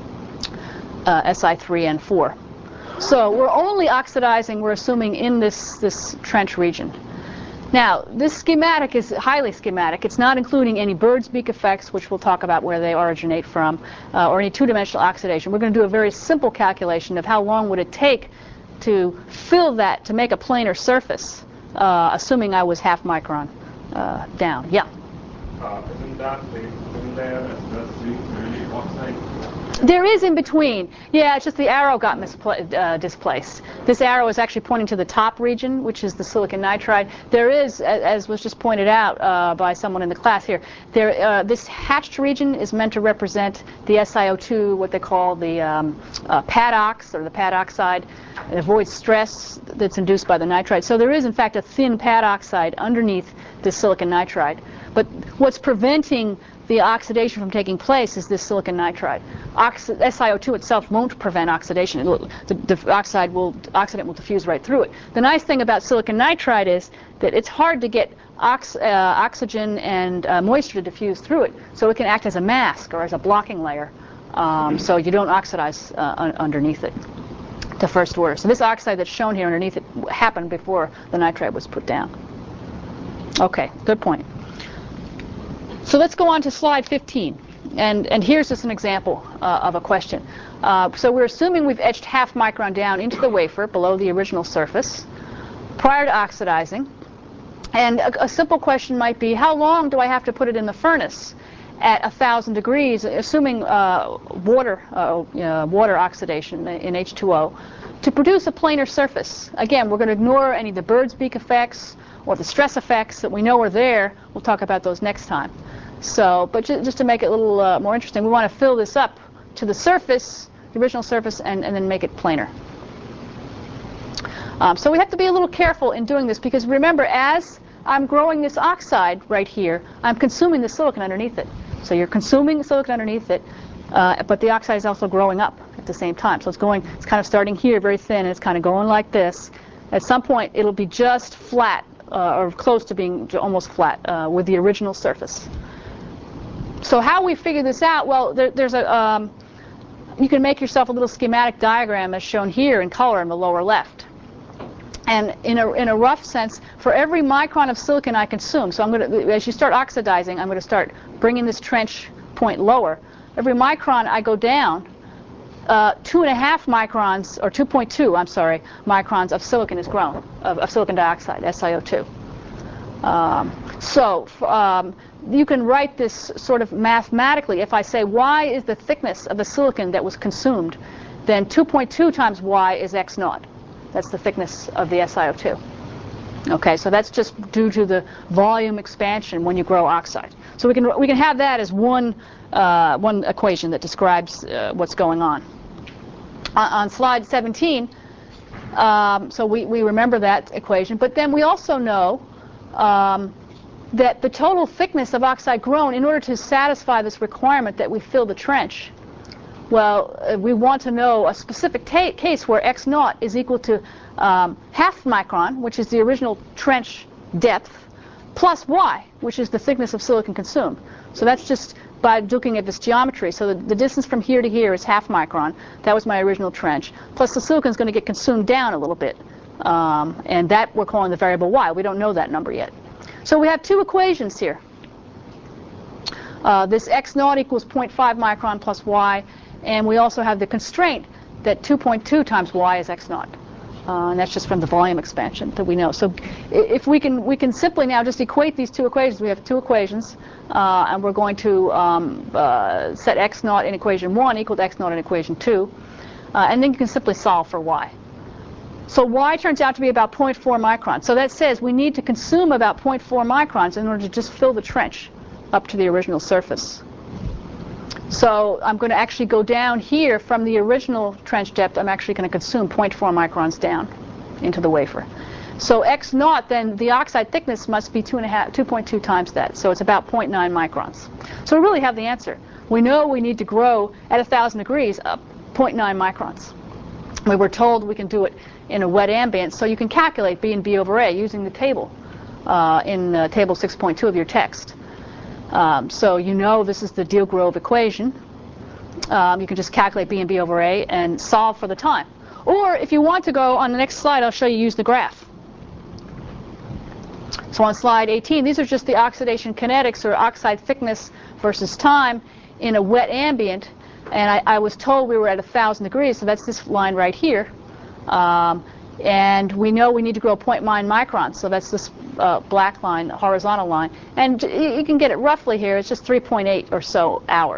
uh, S i three N four. So we're only oxidizing, we're assuming, in this, this trench region. Now, this schematic is highly schematic. It's not including any bird's beak effects, which we'll talk about where they originate from, uh, or any two-dimensional oxidation. We're going to do a very simple calculation of how long would it take to fill that, to make a planar surface, uh, assuming I was half micron uh, down. Yeah? Uh, isn't that the thin layer as the three oxide? There is in between. Yeah, it's just the arrow got mispla- uh, displaced. This arrow is actually pointing to the top region, which is the silicon nitride. There is, as was just pointed out uh, by someone in the class here, there, uh, this hatched region is meant to represent the S i O two, what they call the um, uh, padox, or the pad oxide. It avoids stress that's induced by the nitride. So there is, in fact, a thin pad oxide underneath the silicon nitride. But what's preventing the oxidation from taking place is this silicon nitride. Oxi- S i O two itself won't prevent oxidation. It'll, the, the oxide will, oxidant will diffuse right through it. The nice thing about silicon nitride is that it's hard to get ox- uh, oxygen and uh, moisture to diffuse through it, so it can act as a mask or as a blocking layer, um, so you don't oxidize uh, un- underneath it to first order. So this oxide that's shown here underneath it happened before the nitride was put down. Okay, good point. So let's go on to slide fifteen, and, and here's just an example uh, of a question. Uh, so we're assuming we've etched half micron down into the wafer below the original surface prior to oxidizing, and a, a simple question might be, how long do I have to put it in the furnace at one thousand degrees, assuming uh, water, uh, uh, water oxidation in H two O, to produce a planar surface? Again, we're going to ignore any of the bird's beak effects or the stress effects that we know are there. We'll talk about those next time. So, but ju- just to make it a little uh, more interesting, we want to fill this up to the surface, the original surface, and, and then make it planar. Um, so we have to be a little careful in doing this, because remember, as I'm growing this oxide right here, I'm consuming the silicon underneath it. So you're consuming the silicon underneath it, uh, but the oxide is also growing up at the same time. So it's going, it's kind of starting here very thin, and it's kind of going like this. At some point, it'll be just flat, uh, or close to being almost flat uh, with the original surface. So how we figure this out? Well, there, there's a, um, you can make yourself a little schematic diagram as shown here in color in the lower left. And in a, in a rough sense, for every micron of silicon I consume, so I'm going to, as you start oxidizing, I'm going to start bringing this trench point lower. Every micron I go down, uh, two and a half microns, or two point two, I'm sorry, microns of silicon is grown, of, of silicon dioxide, S i O two. Um, so um, you can write this sort of mathematically. If I say y is the thickness of the silicon that was consumed, then two point two times y is x naught. That's the thickness of the S i O two. Okay, so that's just due to the volume expansion when you grow oxide. So we can we can have that as one uh, one equation that describes uh, what's going on. On, on slide seventeen, um, so we, we remember that equation, but then we also know um, that the total thickness of oxide grown, in order to satisfy this requirement that we fill the trench, well, uh, we want to know a specific ta- case where x naught is equal to um, half micron, which is the original trench depth, plus y, which is the thickness of silicon consumed. So that's just by looking at this geometry. So the, the distance from here to here is half micron. That was my original trench. Plus the silicon is going to get consumed down a little bit. Um, and that we're calling the variable y. We don't know that number yet. So we have two equations here. Uh, this x naught equals zero point five micron plus y. And we also have the constraint that two point two times y is x naught. Uh, and that's just from the volume expansion that we know. So if we can we can simply now just equate these two equations. We have two equations, uh, and we're going to um, uh, set x naught in equation one equal to x naught in equation two. Uh, and then you can simply solve for y. So y turns out to be about zero point four microns. So that says we need to consume about zero point four microns in order to just fill the trench up to the original surface. So I'm going to actually go down here from the original trench depth. I'm actually going to consume zero point four microns down into the wafer. So x naught, then the oxide thickness must be two and a half, two point two times that. So it's about zero point nine microns. So we really have the answer. We know we need to grow at one thousand degrees up zero point nine microns. We were told we can do it in a wet ambient, so you can calculate B and B over A using the table uh, in uh, table six point two of your text. Um, so you know this is the Deal-Grove equation. Um, you can just calculate B and B over A and solve for the time. Or if you want to go on the next slide, I'll show you use the graph. So on slide eighteen, these are just the oxidation kinetics, or oxide thickness versus time in a wet ambient. And I, I was told we were at one thousand degrees, so that's this line right here. Um, and we know we need to grow zero point nine microns, so that's this uh, black line, horizontal line. And you can get it roughly here. It's just three point eight or so hours.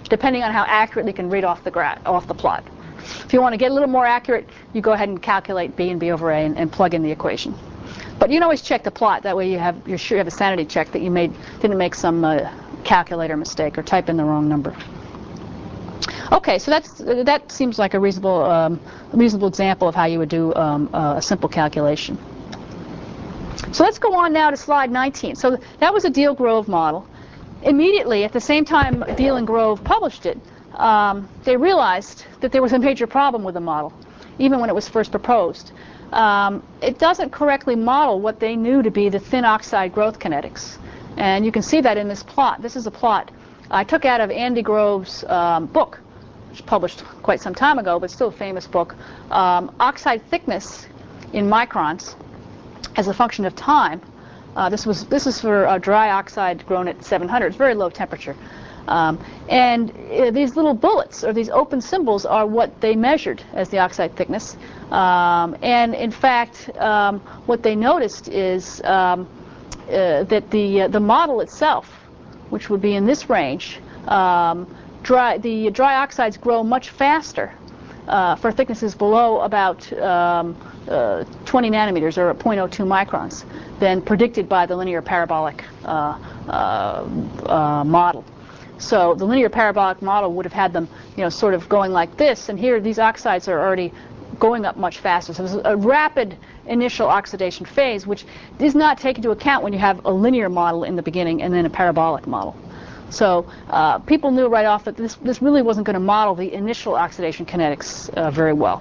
depending on how accurately you can read off the gra off the plot. If you want to get a little more accurate, you go ahead and calculate B and B over A and, and plug in the equation. But you can always check the plot. That way you have, you're sure you have a sanity check that you made, didn't make some uh, calculator mistake or type in the wrong number. Okay, so that's, that seems like a reasonable, um, reasonable example of how you would do um, uh, a simple calculation. So let's go on now to slide nineteen. So that was a Deal-Grove model. Immediately, at the same time Deal and Grove published it, um, they realized that there was a major problem with the model, even when it was first proposed. Um, it doesn't correctly model what they knew to be the thin oxide growth kinetics. And you can see that in this plot. This is a plot I took out of Andy Grove's um, book, which was published quite some time ago, but still a famous book, um, Oxide Thickness in Microns as a function of time. Uh, this was this is for uh, dry oxide grown at seven hundred. It's very low temperature. Um, and uh, these little bullets, or these open symbols, are what they measured as the oxide thickness. Um, and in fact, um, what they noticed is um, uh, that the uh, the model itself, which would be in this range, um, dry the dry oxides grow much faster uh, for thicknesses below about um, uh, twenty nanometers, or zero point zero two microns, than predicted by the linear parabolic uh, uh, uh, model. So the linear parabolic model would have had them, you know, sort of going like this, and here these oxides are already going up much faster. So there's a rapid initial oxidation phase, which is not taken into account when you have a linear model in the beginning and then a parabolic model. So uh, people knew right off that this, this really wasn't going to model the initial oxidation kinetics uh, very well.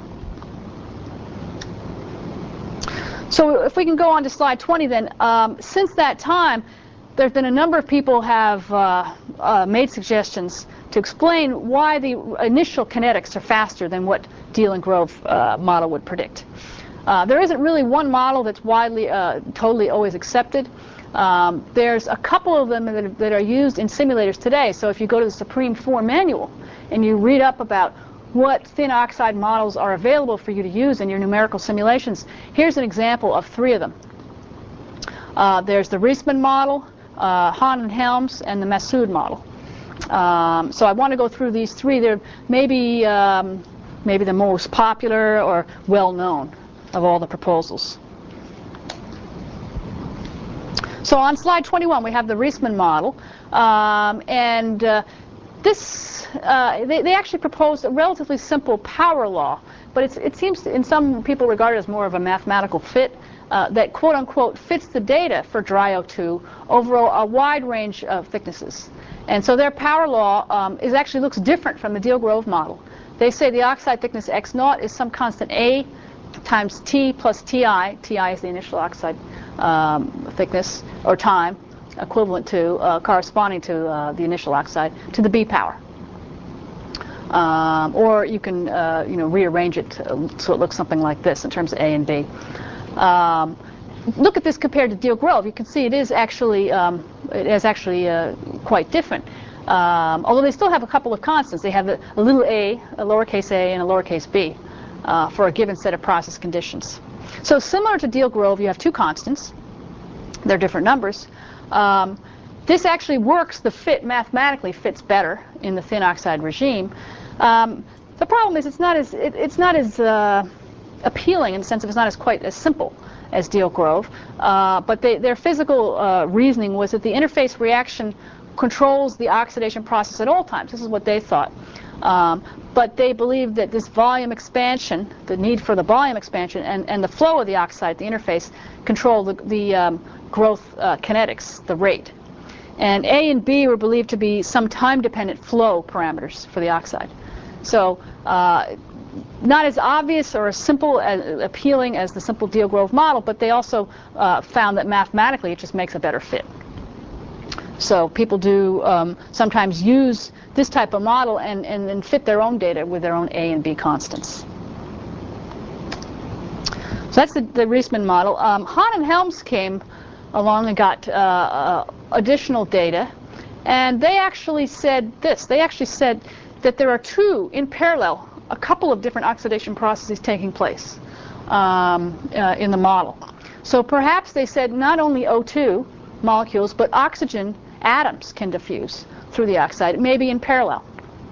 So if we can go on to slide twenty then, um, since that time, there have been a number of people have uh, uh, made suggestions to explain why the initial kinetics are faster than what Deal and Grove uh, model would predict. Uh, there isn't really one model that's widely, uh, totally always accepted. Um, there's a couple of them that are, that are used in simulators today. So if you go to the Supreme four manual and you read up about what thin oxide models are available for you to use in your numerical simulations, here's an example of three of them. Uh, there's the Reisman model, uh, Hahn and Helms, and the Massoud model. Um, so I want to go through these three. They're maybe, um, maybe the most popular or well-known of all the proposals. So on slide twenty-one, we have the Reisman model, um, and uh, this uh, they, they actually proposed a relatively simple power law, but it's, it seems to, in some people regard it as more of a mathematical fit uh, that quote-unquote fits the data for dry O two over a, a wide range of thicknesses. And so their power law um, is actually looks different from the Deal-Grove model. They say the oxide thickness x naught is some constant A times T plus Ti. Ti is the initial oxide um, thickness or time, equivalent to, uh, corresponding to uh, the initial oxide, to the B power. Um, or you can, uh, you know, rearrange it to, so it looks something like this in terms of A and B. Um, look at this compared to Deal-Grove. You can see it is actually, um, it is actually uh, quite different. Um, although they still have a couple of constants. They have a, a little a, a lowercase a, and a lowercase b uh, for a given set of process conditions. So similar to Deal-Grove, you have two constants. They're different numbers. Um, this actually works. The fit mathematically fits better in the thin oxide regime. Um, the problem is it's not as it, it's not as uh, appealing in the sense of it's not as quite as simple as Deal-Grove. Uh, but they, their physical uh, reasoning was that the interface reaction controls the oxidation process at all times. This is what they thought. Um, but they believed that this volume expansion, the need for the volume expansion, and, and the flow of the oxide, the interface, control the, the um, growth uh, kinetics, the rate. And A and B were believed to be some time-dependent flow parameters for the oxide. So uh, not as obvious or as simple, as appealing as the simple Deal-Grove model, but they also uh, found that mathematically it just makes a better fit. So people do um, sometimes use this type of model and, and, and fit their own data with their own A and B constants. So that's the, the Reisman model. Um, Hahn and Helms came along and got uh, uh, additional data, and they actually said this. They actually said that there are two, in parallel, a couple of different oxidation processes taking place um, uh, in the model. So perhaps they said not only O two molecules, but oxygen atoms can diffuse through the oxide, maybe in parallel.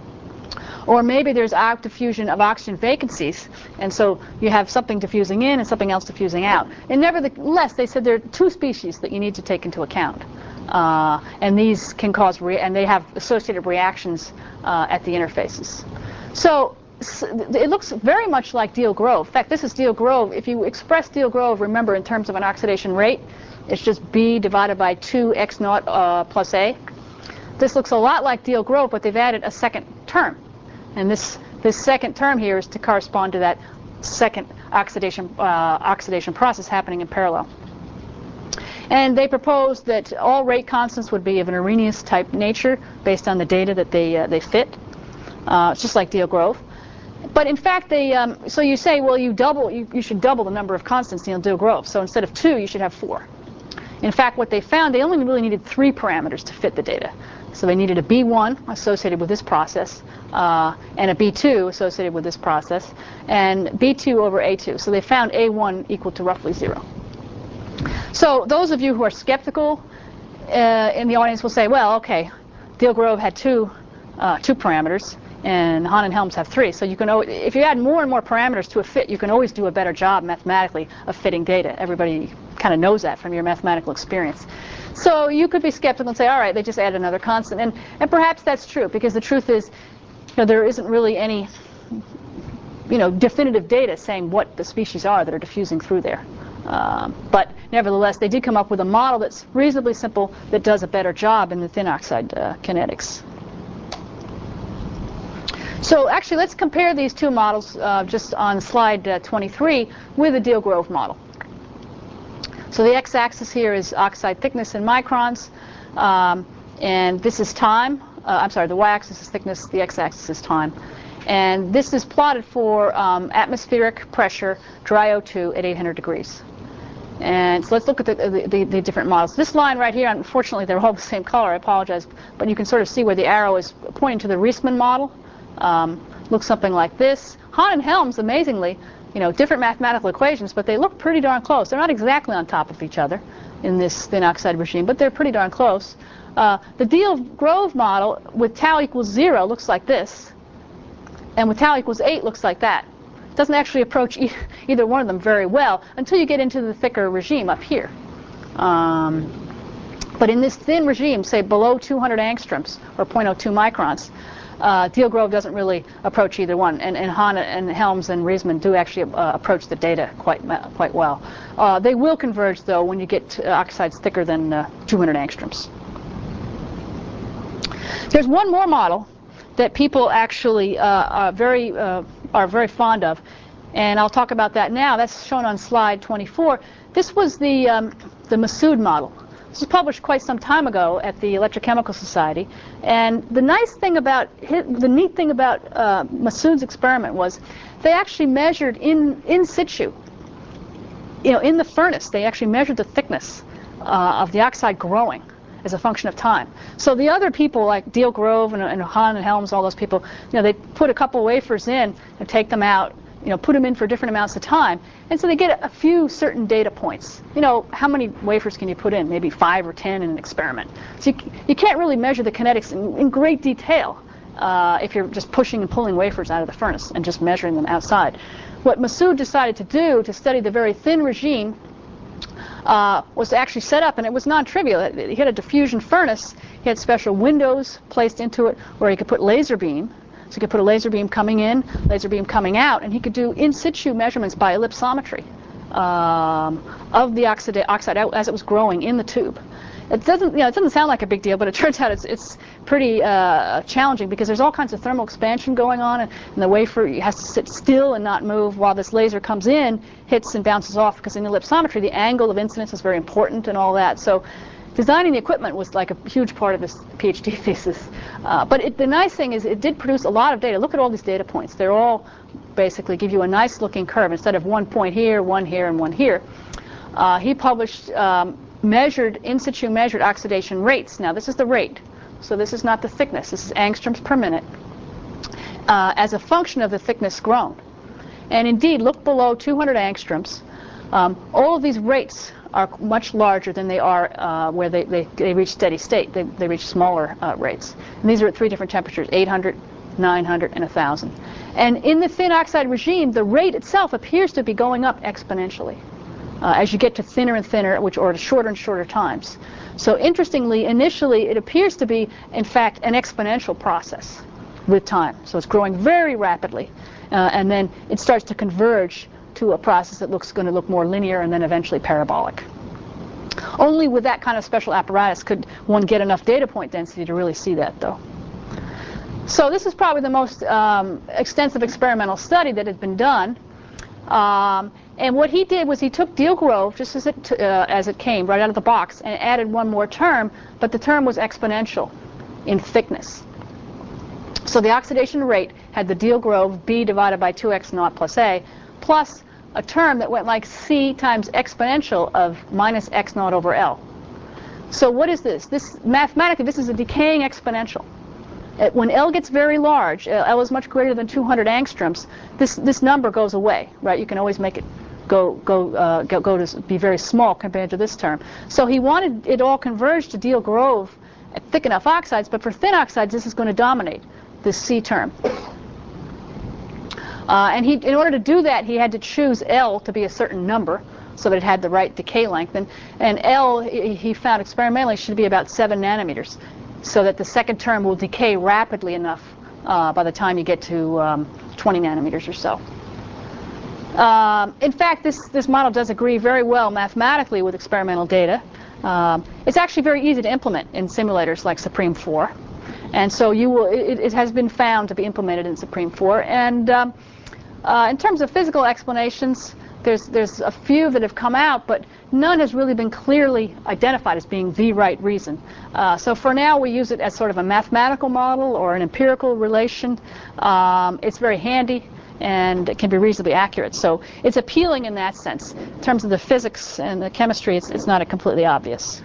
Or maybe there's arc diffusion of oxygen vacancies, and so you have something diffusing in and something else diffusing out. And nevertheless, they said there are two species that you need to take into account. Uh, and these can cause, re and they have associated reactions uh, at the interfaces. So it looks very much like Deal Grove. In fact, this is Deal Grove. If you express Deal Grove, remember, in terms of an oxidation rate, it's just B divided by two x naught uh, plus A. This looks a lot like Deal Grove, but they've added a second term. And this, this second term here is to correspond to that second oxidation, uh, oxidation process happening in parallel. And they proposed that all rate constants would be of an Arrhenius type nature based on the data that they, uh, they fit. Uh, it's just like Deal Grove. But in fact, they, um, so you say, well, you double, you, you should double the number of constants in Deal Grove. So instead of two, you should have four. In fact, what they found, they only really needed three parameters to fit the data. So they needed a B one associated with this process, uh, and a B two associated with this process, and B two over A two. So they found A one equal to roughly zero. So those of you who are skeptical uh, in the audience will say, well, okay, Deal Grove had two, uh, two parameters, and Hahn and Helms have three. So you can, if you add more and more parameters to a fit, you can always do a better job mathematically of fitting data. Everybody kind of knows that from your mathematical experience. So you could be skeptical and say, all right, they just added another constant. And, and perhaps that's true, because the truth is, you know, there isn't really any, you know, definitive data saying what the species are that are diffusing through there. Um, but nevertheless, they did come up with a model that's reasonably simple that does a better job in the thin oxide uh, kinetics. So actually, let's compare these two models uh, just on slide uh, twenty-three with the Deal Grove model. So the x-axis here is oxide thickness in microns, um, and this is time. Uh, I'm sorry, the y-axis is thickness, the x-axis is time. And this is plotted for um, atmospheric pressure, dry O two at eight hundred degrees. And so let's look at the, the, the, the different models. This line right here, unfortunately, they're all the same color. I apologize. But you can sort of see where the arrow is pointing to the Reisman model. Um, looks something like this. Hahn and Helms, amazingly, you know, different mathematical equations, but they look pretty darn close. They're not exactly on top of each other in this thin oxide regime, but they're pretty darn close. Uh, the Deal Grove model with tau equals zero looks like this, and with tau equals eight looks like that. It doesn't actually approach e either one of them very well until you get into the thicker regime up here. Um, but in this thin regime, say below two hundred angstroms or zero point zero two microns, uh, Deal Grove doesn't really approach either one. And, and Hahn and Helms and Reisman do actually uh, approach the data quite quite well. Uh, they will converge, though, when you get to oxides thicker than uh, two hundred angstroms. There's one more model that people actually uh, are very uh, are very fond of, and I'll talk about that now. That's shown on slide twenty-four. This was the um, the Massoud model. This was published quite some time ago at the Electrochemical Society, and the nice thing about the neat thing about uh, Massoud's experiment was they actually measured in in situ, you know, in the furnace. They actually measured the thickness uh, of the oxide growing as a function of time. So the other people, like Deal Grove and, and Hahn and Helms, all those people, you know, they put a couple wafers in and take them out, you know, put them in for different amounts of time, and so they get a few certain data points. You know, how many wafers can you put in? Maybe five or ten in an experiment. So you, you can't really measure the kinetics in, in great detail uh, if you're just pushing and pulling wafers out of the furnace and just measuring them outside. What Massoud decided to do to study the very thin regime Uh, was actually set up, and it was non-trivial. He had a diffusion furnace. He had special windows placed into it where he could put laser beam. So he could put a laser beam coming in, laser beam coming out, and he could do in situ measurements by ellipsometry um, of the oxide, oxide as it was growing in the tube. It doesn't, you know, it doesn't sound like a big deal, but it turns out it's it's pretty uh, challenging because there's all kinds of thermal expansion going on, and, and the wafer has to sit still and not move while this laser comes in, hits and bounces off. Because in ellipsometry, the angle of incidence is very important and all that. So, designing the equipment was like a huge part of this PhD thesis. Uh, but it, the nice thing is, it did produce a lot of data. Look at all these data points. They're all basically give you a nice-looking curve instead of one point here, one here, and one here. Uh, he published. Um, measured, in situ measured oxidation rates. Now this is the rate, so this is not the thickness, this is angstroms per minute, uh, as a function of the thickness grown. And indeed, look below two hundred angstroms. Um, all of these rates are much larger than they are uh, where they, they, they reach steady state. They, they reach smaller uh, rates. And these are at three different temperatures, eight hundred, nine hundred, and one thousand. And in the thin oxide regime, the rate itself appears to be going up exponentially uh, as you get to thinner and thinner, which or to shorter and shorter times. So interestingly, initially it appears to be, in fact, an exponential process with time. So it's growing very rapidly, uh, and then it starts to converge to a process that looks going to look more linear and then eventually parabolic. Only with that kind of special apparatus could one get enough data point density to really see that, though. So this is probably the most um, extensive experimental study that had been done. Um, and what he did was he took Deal Grove just as it, uh, as it came right out of the box and added one more term, but the term was exponential in thickness. So the oxidation rate had the Deal Grove B divided by two x naught plus A, plus a term that went like C times exponential of minus x naught over L. So what is this? This mathematically, this is a decaying exponential. When L gets very large, L is much greater than two hundred angstroms, this this number goes away, right? You can always make it go go uh, go, go to be very small compared to this term. So he wanted it all converged to Deal Grove at thick enough oxides, but for thin oxides, this is going to dominate this C term. Uh, and he, in order to do that, he had to choose L to be a certain number so that it had the right decay length. And, and L, he found experimentally, should be about seven nanometers, so that the second term will decay rapidly enough uh, by the time you get to um, twenty nanometers or so. Um, in fact, this, this model does agree very well mathematically with experimental data. Um, it's actually very easy to implement in simulators like Supreme four. And so you will, it, it has been found to be implemented in Supreme four. And um, uh, in terms of physical explanations, there's, there's a few that have come out, but none has really been clearly identified as being the right reason. Uh, so for now, we use it as sort of a mathematical model or an empirical relation. Um, it's very handy, and it can be reasonably accurate. So it's appealing in that sense. In terms of the physics and the chemistry, it's, it's not a completely obvious.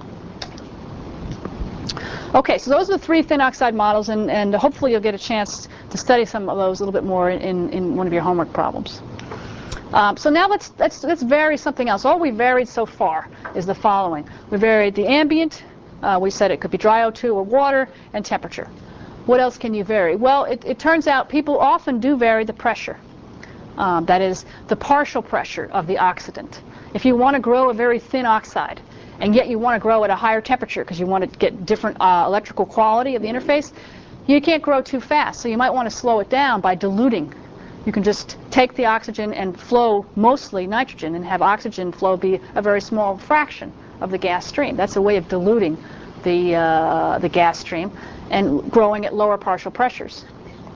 Okay, so those are the three thin oxide models, and, and hopefully you'll get a chance to study some of those a little bit more in, in one of your homework problems. Um, so now let's, let's, let's vary something else. All we varied so far is the following. We varied the ambient. Uh, we said it could be dry O two or water, and temperature. What else can you vary? Well, it, it turns out people often do vary the pressure. Um, that is, the partial pressure of the oxidant. If you want to grow a very thin oxide, and yet you want to grow at a higher temperature because you want to get different uh, electrical quality of the interface, you can't grow too fast. So you might want to slow it down by diluting. You can just take the oxygen and flow mostly nitrogen and have oxygen flow be a very small fraction of the gas stream. That's a way of diluting the, uh, the gas stream and growing at lower partial pressures.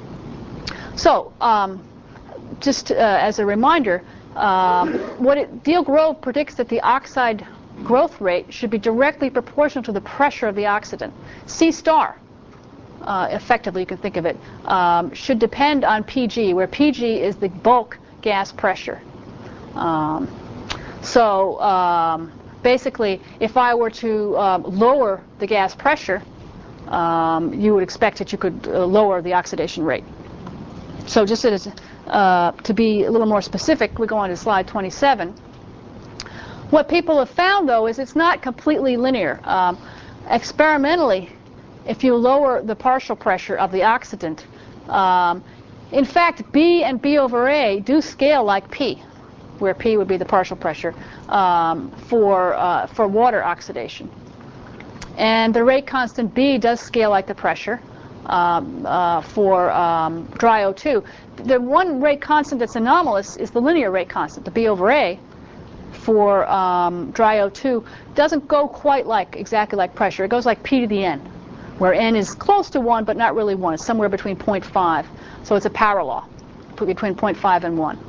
So um, just uh, as a reminder, um, what it, Deal Grove predicts that the oxide growth rate should be directly proportional to the pressure of the oxidant. C star, uh, effectively you can think of it, um, should depend on P G, where P G is the bulk gas pressure. Um, so um, basically, if I were to uh, lower the gas pressure, um, you would expect that you could uh, lower the oxidation rate. So just as, uh, to be a little more specific, we go on to slide twenty-seven. What people have found, though, is it's not completely linear. Um, experimentally, if you lower the partial pressure of the oxidant, um, in fact, B and B over A do scale like P, where P would be the partial pressure um, for, uh, for water oxidation. And the rate constant B does scale like the pressure um, uh, for um, dry O two. The one rate constant that's anomalous is the linear rate constant, the B over A, for um, dry O two doesn't go quite like exactly like pressure. It goes like P to the N, where N is close to one but not really one. It's somewhere between zero point five. So it's a power law between zero point five and one.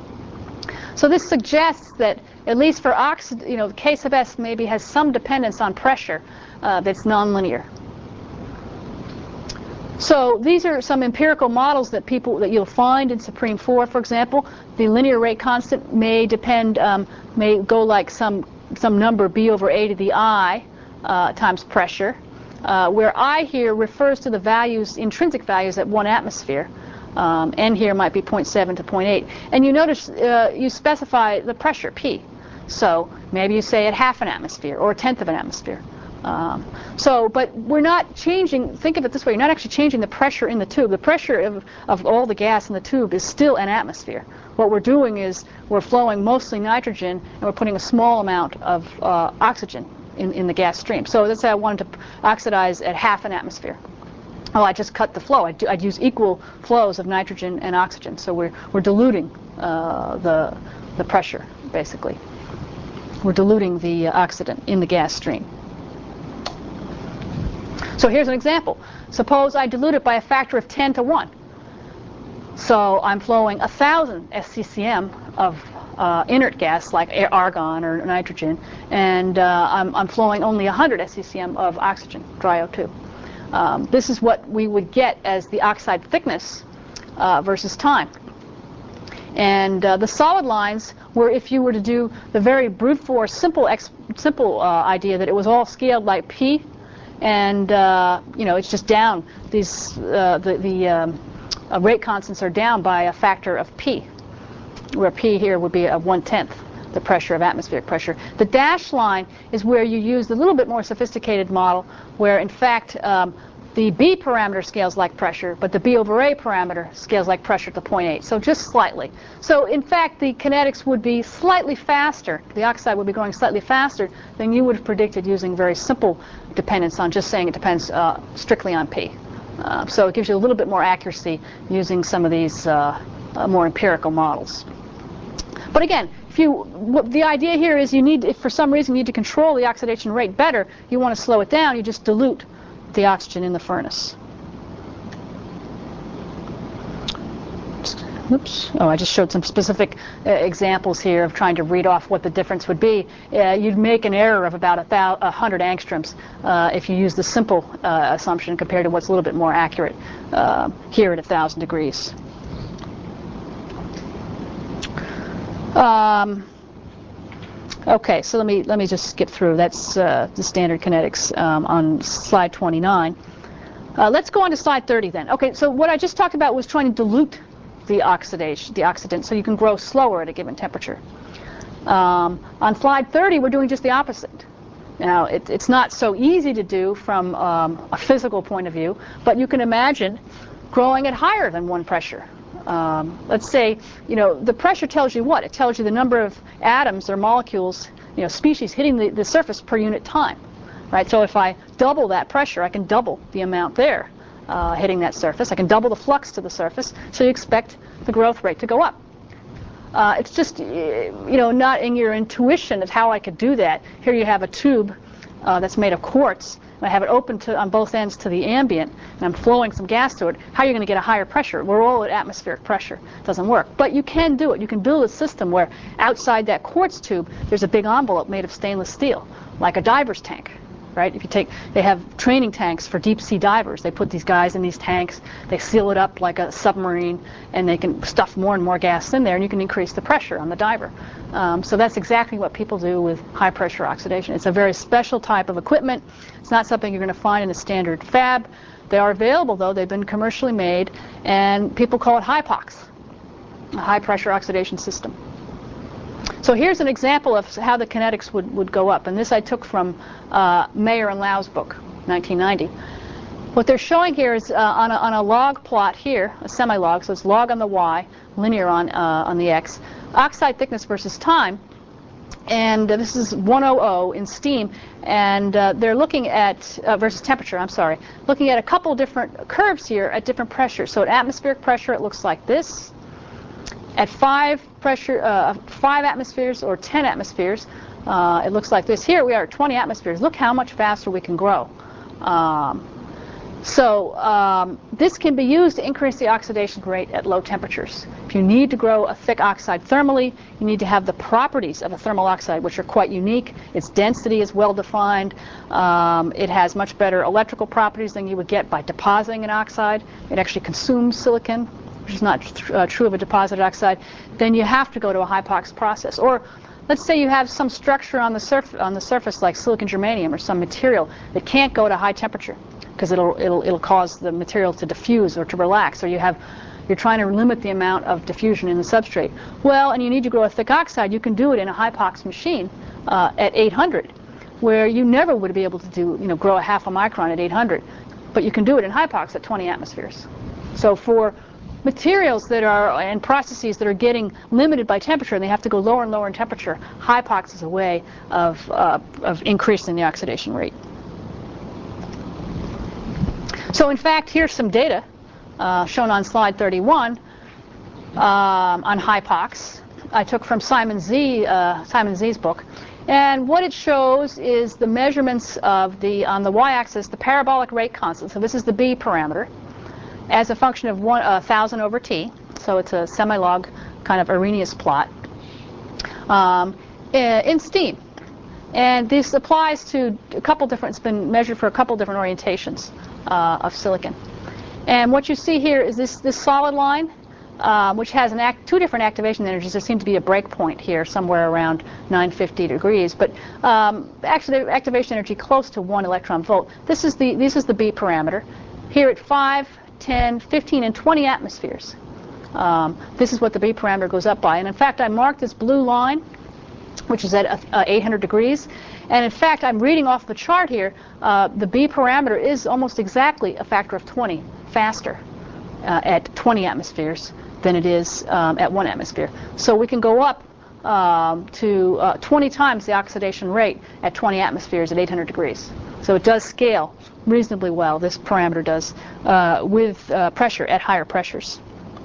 So this suggests that at least for oxid, you know, the K sub S maybe has some dependence on pressure uh, that's nonlinear. So these are some empirical models that people that you'll find in Supreme four, for example. The linear rate constant may depend, um, may go like some some number B over A to the I uh, times pressure, uh, where I here refers to the values, intrinsic values at one atmosphere. Um, N here might be zero point seven to zero point eight. And you notice uh, you specify the pressure, P. So maybe you say at half an atmosphere or a tenth of an atmosphere. Um, so, but we're not changing, think of it this way, you're not actually changing the pressure in the tube. The pressure of, of all the gas in the tube is still an atmosphere. What we're doing is we're flowing mostly nitrogen and we're putting a small amount of uh, oxygen in, in the gas stream. So let's say I wanted to oxidize at half an atmosphere. Oh, I just cut the flow. I'd, do, I'd use equal flows of nitrogen and oxygen. So we're, we're diluting uh, the, the pressure, basically. We're diluting the uh, oxidant in the gas stream. So here's an example. Suppose I dilute it by a factor of ten to one. So I'm flowing one thousand S C C M of uh, inert gas like argon or nitrogen, and uh, I'm, I'm flowing only one hundred S C C M of oxygen, dry O two. Um, this is what we would get as the oxide thickness uh, versus time. And uh, the solid lines were if you were to do the very brute force simple, ex simple uh, idea that it was all scaled like P, and uh, you know, it's just down. These uh, the the um, uh, rate constants are down by a factor of P, where P here would be a one tenth the pressure of atmospheric pressure. The dashed line is where you use the little bit more sophisticated model, where in fact um, the B parameter scales like pressure, but the B over A parameter scales like pressure to zero point eight, so just slightly. So in fact, the kinetics would be slightly faster, the oxide would be growing slightly faster than you would have predicted using very simple dependence on just saying it depends uh, strictly on P. Uh, so it gives you a little bit more accuracy using some of these uh, uh, more empirical models. But again, if you, what the idea here is you need, if for some reason you need to control the oxidation rate better, you want to slow it down, you just dilute the oxygen in the furnace. Oops. Oh, I just showed some specific uh, examples here of trying to read off what the difference would be. Uh, you'd make an error of about a, a hundred angstroms uh, if you use the simple uh, assumption compared to what's a little bit more accurate uh, here at a thousand degrees. Um, okay, so let me let me just skip through. That's uh, the standard kinetics um, on slide twenty-nine. Uh, let's go on to slide thirty then. Okay, so what I just talked about was trying to dilute the oxidation, the oxidant, so you can grow slower at a given temperature. Um, on slide thirty, we're doing just the opposite. Now, it, it's not so easy to do from um, a physical point of view, but you can imagine growing at higher than one pressure. Um, let's say, you know, the pressure tells you what? It tells you the number of atoms or molecules, you know, species hitting the, the surface per unit time, right? So if I double that pressure, I can double the amount there uh, hitting that surface. I can double the flux to the surface, so you expect the growth rate to go up. Uh, it's just, you know, not in your intuition of how I could do that. Here you have a tube uh, that's made of quartz. I have it open to, on both ends to the ambient, and I'm flowing some gas to it. How are you going to get a higher pressure? We're all at atmospheric pressure. It doesn't work. But you can do it. You can build a system where outside that quartz tube, there's a big envelope made of stainless steel, like a diver's tank, right? If you take, they have training tanks for deep sea divers. They put these guys in these tanks. They seal it up like a submarine, and they can stuff more and more gas in there, and you can increase the pressure on the diver. Um, so that's exactly what people do with high pressure oxidation. It's a very special type of equipment. It's not something you're going to find in a standard fab. They are available, though. They've been commercially made, and people call it HYPOX, a high pressure oxidation system. So here's an example of how the kinetics would, would go up, and this I took from uh, Mayer and Lau's book, nineteen ninety. What they're showing here is uh, on, a, on a log plot here, a semi-log, so it's log on the y, linear on, uh, on the x, oxide thickness versus time, and uh, this is one hundred in steam, and uh, they're looking at, uh, versus temperature, I'm sorry, looking at a couple different curves here at different pressures. So at atmospheric pressure, it looks like this. At five pressure, uh, five atmospheres or ten atmospheres, uh, it looks like this. Here we are at twenty atmospheres. Look how much faster we can grow. Um, so um, this can be used to increase the oxidation rate at low temperatures. If you need to grow a thick oxide thermally, you need to have the properties of a thermal oxide, which are quite unique. Its density is well defined. Um, it has much better electrical properties than you would get by depositing an oxide. It actually consumes silicon, which is not tr uh, true of a deposited oxide. Then you have to go to a HYPOX process. Or let's say you have some structure on the, surf on the surface like silicon germanium or some material that can't go to high temperature because it'll, it'll, it'll cause the material to diffuse or to relax, or you have, you're trying to limit the amount of diffusion in the substrate. Well, and you need to grow a thick oxide, you can do it in a HYPOX machine uh, at eight hundred. where you never would be able to do, you know, grow a half a micron at eight hundred, but you can do it in hypox at twenty atmospheres. So for materials that are and processes that are getting limited by temperature and they have to go lower and lower in temperature, hypox is a way of uh, of increasing the oxidation rate. So in fact, here's some data uh, shown on slide thirty-one um, on hypox. I took from Simon Z, uh, Simon Z's book. And what it shows is the measurements of the, on the y-axis, the parabolic rate constant. So this is the B parameter as a function of one, uh, one thousand over T. So it's a semi-log kind of Arrhenius plot um, in steam. And this applies to a couple different, it's been measured for a couple different orientations uh, of silicon. And what you see here is this, this solid line, Uh, which has an act, two different activation energies. There seems to be a break point here somewhere around nine hundred fifty degrees, but um, actually the activation energy close to one electron volt. This is the this is the B parameter. Here at five, ten, fifteen, and twenty atmospheres, um, this is what the B parameter goes up by. And in fact, I marked this blue line, which is at uh, eight hundred degrees. And in fact, I'm reading off the chart here. Uh, the B parameter is almost exactly a factor of twenty faster uh, at twenty atmospheres than it is um, at one atmosphere. So we can go up um, to uh, twenty times the oxidation rate at twenty atmospheres at eight hundred degrees. So it does scale reasonably well, this parameter does, uh, with uh, pressure at higher pressures.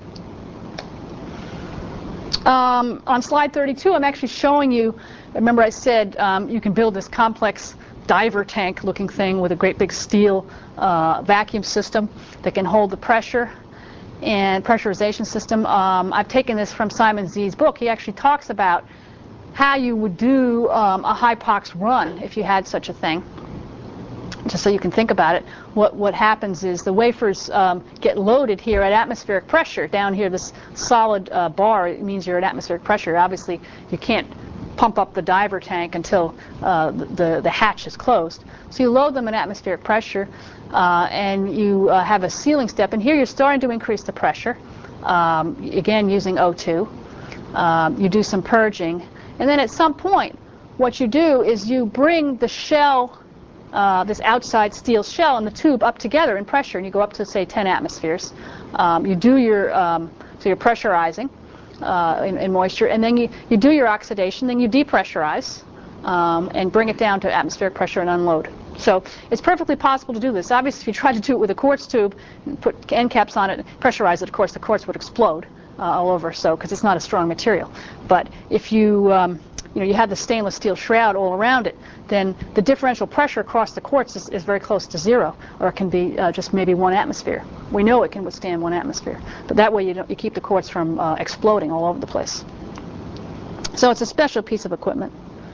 Um, on slide thirty-two, I'm actually showing you, remember I said um, you can build this complex diver tank looking thing with a great big steel uh, vacuum system that can hold the pressure and pressurization system. Um, I've taken this from Simon Z's book. He actually talks about how you would do um, a hypox run if you had such a thing. Just so you can think about it, what what happens is the wafers um, get loaded here at atmospheric pressure. Down here, this solid uh, bar, it means you're at atmospheric pressure. Obviously, you can't pump up the diver tank until uh, the, the hatch is closed. So you load them at atmospheric pressure, uh, and you uh, have a sealing step. And here you're starting to increase the pressure, um, again using O two. Um, you do some purging. And then at some point, what you do is you bring the shell, uh, this outside steel shell and the tube up together in pressure, and you go up to, say, ten atmospheres. Um, you do your, um, so you're pressurizing. Uh, in, in moisture, and then you, you do your oxidation, then you depressurize um, and bring it down to atmospheric pressure and unload. So it's perfectly possible to do this. Obviously, if you tried to do it with a quartz tube, and put end caps on it, pressurize it, of course, the quartz would explode uh, all over, so because it's not a strong material. But if you um, you know you have the stainless steel shroud all around it, then the differential pressure across the quartz is, is very close to zero, or it can be uh, just maybe one atmosphere. We know it can withstand one atmosphere, but that way you don't you keep the quartz from uh, exploding all over the place. So it's a special piece of equipment.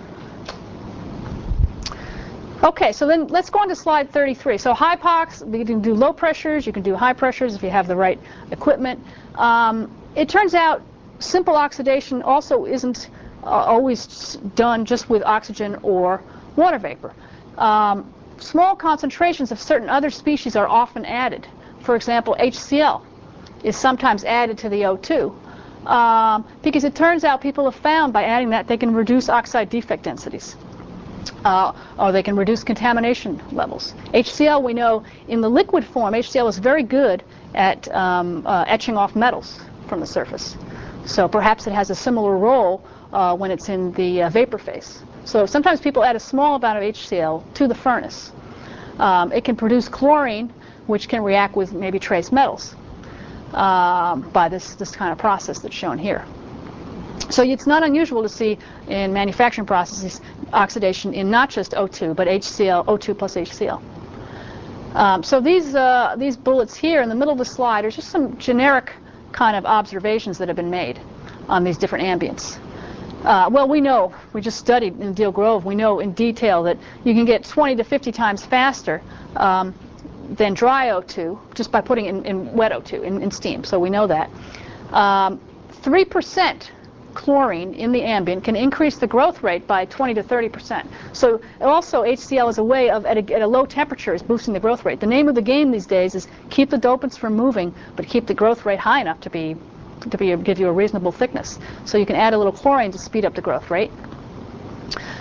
Okay, so then let's go on to slide thirty-three. So hypox, you can do low pressures, you can do high pressures if you have the right equipment. Um, it turns out simple oxidation also isn't uh, always done just with oxygen or water vapor. Um, small concentrations of certain other species are often added. For example, H C l is sometimes added to the O two um, because it turns out people have found by adding that they can reduce oxide defect densities. Uh, or they can reduce contamination levels. H C l, we know, in the liquid form, H C l is very good at um, uh, etching off metals from the surface. So perhaps it has a similar role uh, when it's in the uh, vapor phase. So sometimes people add a small amount of H C l to the furnace. Um, it can produce chlorine, which can react with maybe trace metals um, by this, this kind of process that's shown here. So it's not unusual to see in manufacturing processes oxidation in not just O two, but H C l, O two plus H C l. Um, so these, uh, these bullets here in the middle of the slide are just some generic kind of observations that have been made on these different ambients. Uh, well, we know, we just studied in Deal Grove, we know in detail that you can get twenty to fifty times faster um, than dry O two just by putting it in, in wet O two, in, in steam, so we know that. Um, three percent chlorine in the ambient can increase the growth rate by twenty to thirty percent. So also H C l is a way of, at a, at a low temperature, is boosting the growth rate. The name of the game these days is keep the dopants from moving, but keep the growth rate high enough to be to be give you a reasonable thickness. So you can add a little chlorine to speed up the growth rate.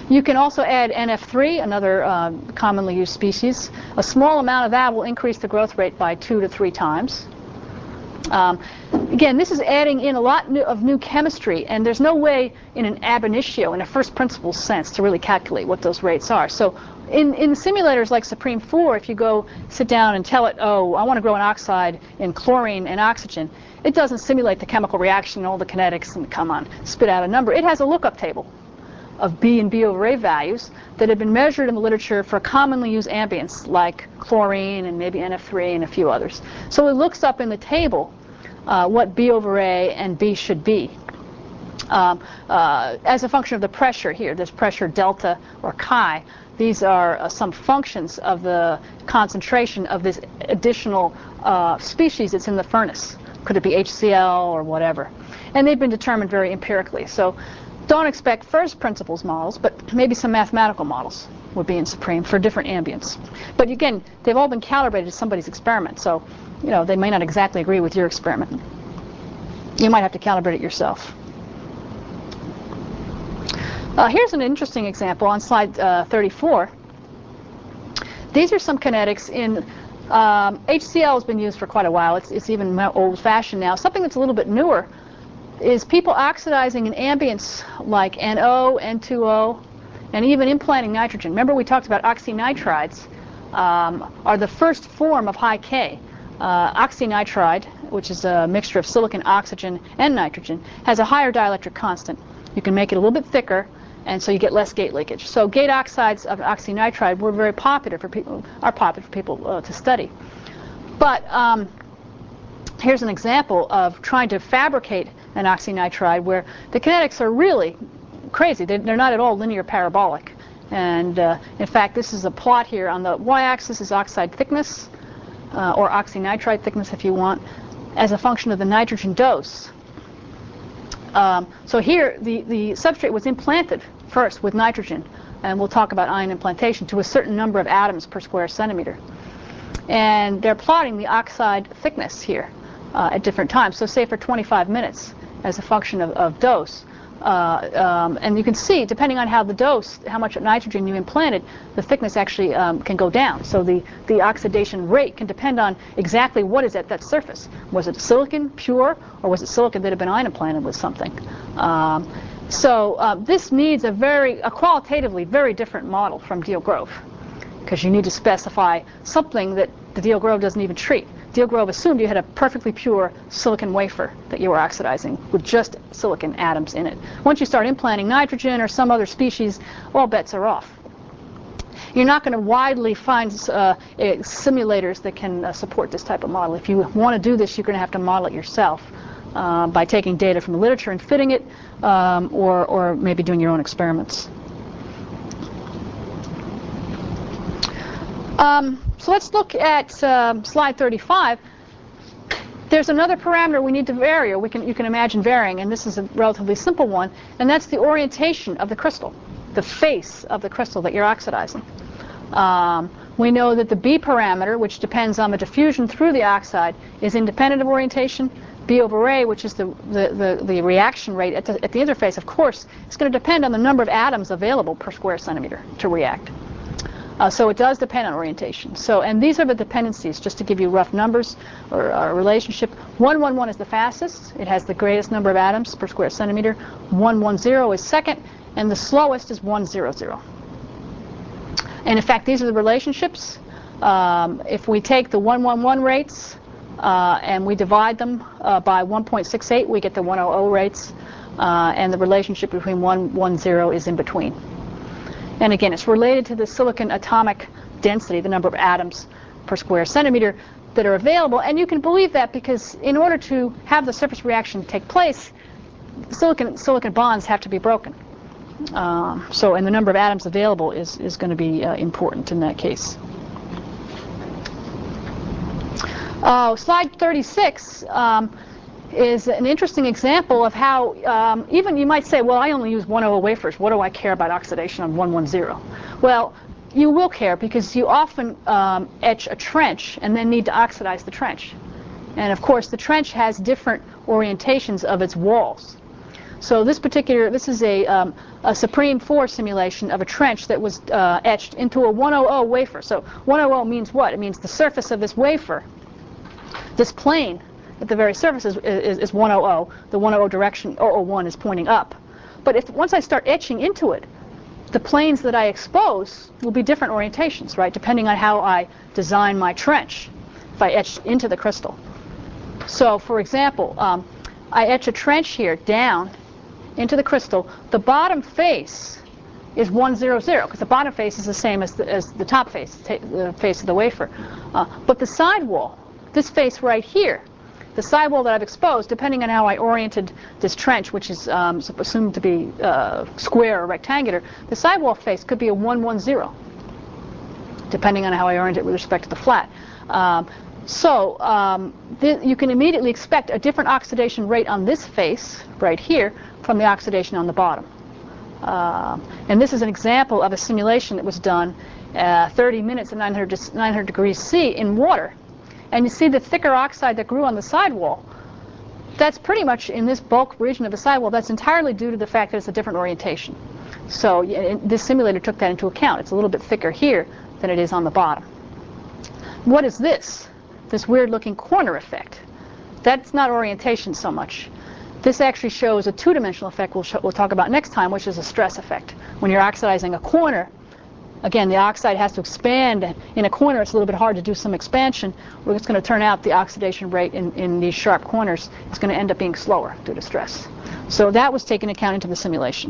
You can also add N F three, another uh, commonly used species. A small amount of that will increase the growth rate by two to three times. Um, again, this is adding in a lot new, of new chemistry, and there's no way in an ab initio, in a first principles sense, to really calculate what those rates are. So in, in simulators like Supreme four, if you go sit down and tell it, oh, I want to grow an oxide in chlorine and oxygen, it doesn't simulate the chemical reaction and all the kinetics and come on, spit out a number. It has a lookup table of B and B over A values that have been measured in the literature for commonly used ambients like chlorine and maybe N F three and a few others. So it looks up in the table uh, what B over A and B should be um, uh, as a function of the pressure here. There's pressure delta or chi. These are uh, some functions of the concentration of this additional uh, species that's in the furnace. Could it be H C L or whatever? And they've been determined very empirically. So don't expect first principles models, but maybe some mathematical models would be in Supreme for different ambients. But again, they've all been calibrated to somebody's experiment, so you know they may not exactly agree with your experiment. You might have to calibrate it yourself. Uh, here's an interesting example on slide uh, thirty-four. These are some kinetics in um, H C L has been used for quite a while. It's, it's even old-fashioned now. Something that's a little bit newer is people oxidizing in ambients like N O, N two O, and even implanting nitrogen. Remember we talked about oxynitrides um, are the first form of high K. Uh, oxynitride, which is a mixture of silicon, oxygen, and nitrogen, has a higher dielectric constant. You can make it a little bit thicker, and so you get less gate leakage. So gate oxides of oxynitride were very popular for people, are popular for people uh, to study. But um, here's an example of trying to fabricate an oxynitride where the kinetics are really crazy. They're, they're not at all linear parabolic. And uh, in fact, this is a plot here. On the y-axis is oxide thickness, uh, or oxynitride thickness if you want, as a function of the nitrogen dose. Um, so here, the, the substrate was implanted first with nitrogen, and we'll talk about ion implantation, to a certain number of atoms per square centimeter. And they're plotting the oxide thickness here uh, at different times. So say for twenty-five minutes as a function of, of dose. Uh, um, and you can see, depending on how the dose, how much nitrogen you implanted, the thickness actually um, can go down. So the, the oxidation rate can depend on exactly what is at that surface. Was it silicon, pure, or was it silicon that had been ion implanted with something? Um, so uh, this needs a very, a qualitatively very different model from Deal-Grove, because you need to specify something that the Deal-Grove doesn't even treat. Deal-Grove assumed you had a perfectly pure silicon wafer that you were oxidizing with just silicon atoms in it. Once you start implanting nitrogen or some other species, all bets are off. You're not going to widely find uh, simulators that can uh, support this type of model. If you want to do this, you're going to have to model it yourself uh, by taking data from the literature and fitting it, um, or, or maybe doing your own experiments. Um, so let's look at uh, slide thirty-five. There's another parameter we need to vary, or we can, you can imagine varying, and this is a relatively simple one, and that's the orientation of the crystal, the face of the crystal that you're oxidizing. Um, we know that the B parameter, which depends on the diffusion through the oxide, is independent of orientation. B over A, which is the, the, the, the reaction rate at the, at the interface, of course, is going to depend on the number of atoms available per square centimeter to react. Uh, so it does depend on orientation. So, and these are the dependencies, just to give you rough numbers or a relationship. one one one is the fastest. It has the greatest number of atoms per square centimeter. one one zero is second, and the slowest is one zero zero. And in fact, these are the relationships. Um, if we take the one one one rates uh, and we divide them uh, by one point six eight, we get the one hundred rates, uh, and the relationship between one one zero is in between. And again, it's related to the silicon atomic density, the number of atoms per square centimeter that are available. And you can believe that because in order to have the surface reaction take place, silicon, silicon bonds have to be broken. Um, so, and the number of atoms available is, is going to be uh, important in that case. Uh, slide thirty-six um, is an interesting example of how um, even you might say, well, I only use one hundred wafers. What do I care about oxidation on one one zero? Well, you will care because you often um, etch a trench and then need to oxidize the trench. And of course, the trench has different orientations of its walls. So this particular, this is a, um, a Supreme four simulation of a trench that was uh, etched into a one hundred wafer. So one hundred means what? It means the surface of this wafer, this plane at the very surface is, is, is one hundred. The one hundred direction, zero zero one, is pointing up. But if once I start etching into it, the planes that I expose will be different orientations, right, depending on how I design my trench, if I etch into the crystal. So, for example, um, I etch a trench here down into the crystal. The bottom face is one hundred, because the bottom face is the same as the, as the top face, the face of the wafer. Uh, but the sidewall, this face right here, the sidewall that I've exposed, depending on how I oriented this trench, which is um, assumed to be uh, square or rectangular, the sidewall face could be a one one zero, depending on how I orient it with respect to the flat. Um, so um, you can immediately expect a different oxidation rate on this face right here from the oxidation on the bottom. Uh, and this is an example of a simulation that was done uh, thirty minutes at nine hundred degrees C in water. And you see the thicker oxide that grew on the sidewall. That's pretty much in this bulk region of the sidewall. That's entirely due to the fact that it's a different orientation. So y this simulator took that into account. It's a little bit thicker here than it is on the bottom. What is this? This weird-looking corner effect. That's not orientation so much. This actually shows a two-dimensional effect we'll, we'll talk about next time, which is a stress effect. When you're oxidizing a corner, again, the oxide has to expand. In a corner, it's a little bit hard to do some expansion. We're just going to turn out the oxidation rate in, in these sharp corners. It's going to end up being slower due to stress. So that was taken account into the simulation.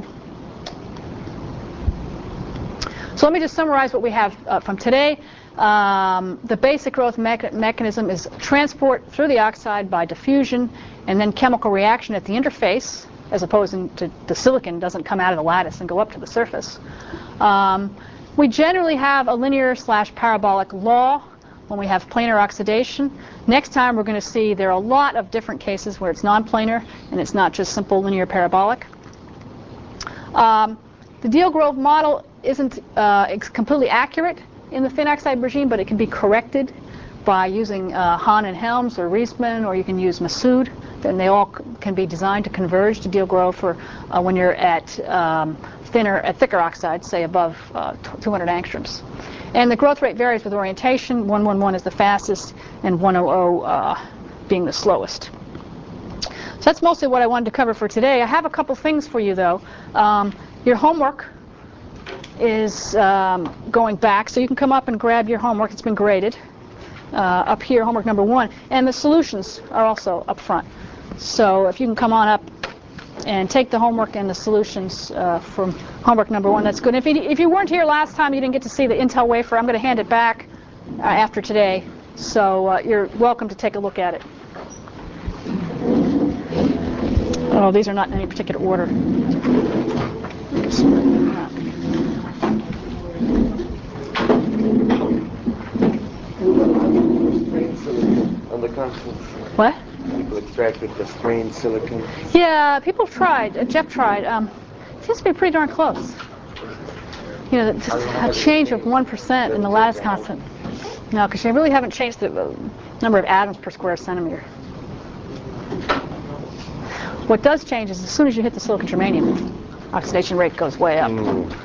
So let me just summarize what we have uh, from today. Um, the basic growth mecha mechanism is transport through the oxide by diffusion and then chemical reaction at the interface, as opposed to the silicon doesn't come out of the lattice and go up to the surface. Um, We generally have a linear slash parabolic law when we have planar oxidation. Next time we're going to see there are a lot of different cases where it's non-planar and it's not just simple linear parabolic. Um, the Deal-Grove model isn't uh, completely accurate in the thin oxide regime, but it can be corrected by using uh, Hahn and Helms or Riesman, or you can use Massoud. Then they all c can be designed to converge to Deal-Grove for uh, when you're at um, thinner, at thicker oxides, say above uh, two hundred angstroms. And the growth rate varies with orientation. one hundred is the fastest, and one hundred uh, being the slowest. So that's mostly what I wanted to cover for today. I have a couple things for you, though. Um, your homework is um, going back, so you can come up and grab your homework. It's been graded uh, up here, homework number one. And the solutions are also up front. So if you can come on up and take the homework and the solutions uh, from homework number one, that's good. If you, if you weren't here last time, you didn't get to see the Intel wafer, I'm going to hand it back uh, after today. So uh, you're welcome to take a look at it. Oh, these are not in any particular order. On the constant. What? People extracted the strained silicon. Yeah, people have tried. Uh, Jeff tried. Um, it seems to be pretty darn close. You know, just a change of one percent in the lattice constant. No, because you really haven't changed the uh, number of atoms per square centimeter. What does change is as soon as you hit the silicon germanium, oxidation rate goes way up. Mm.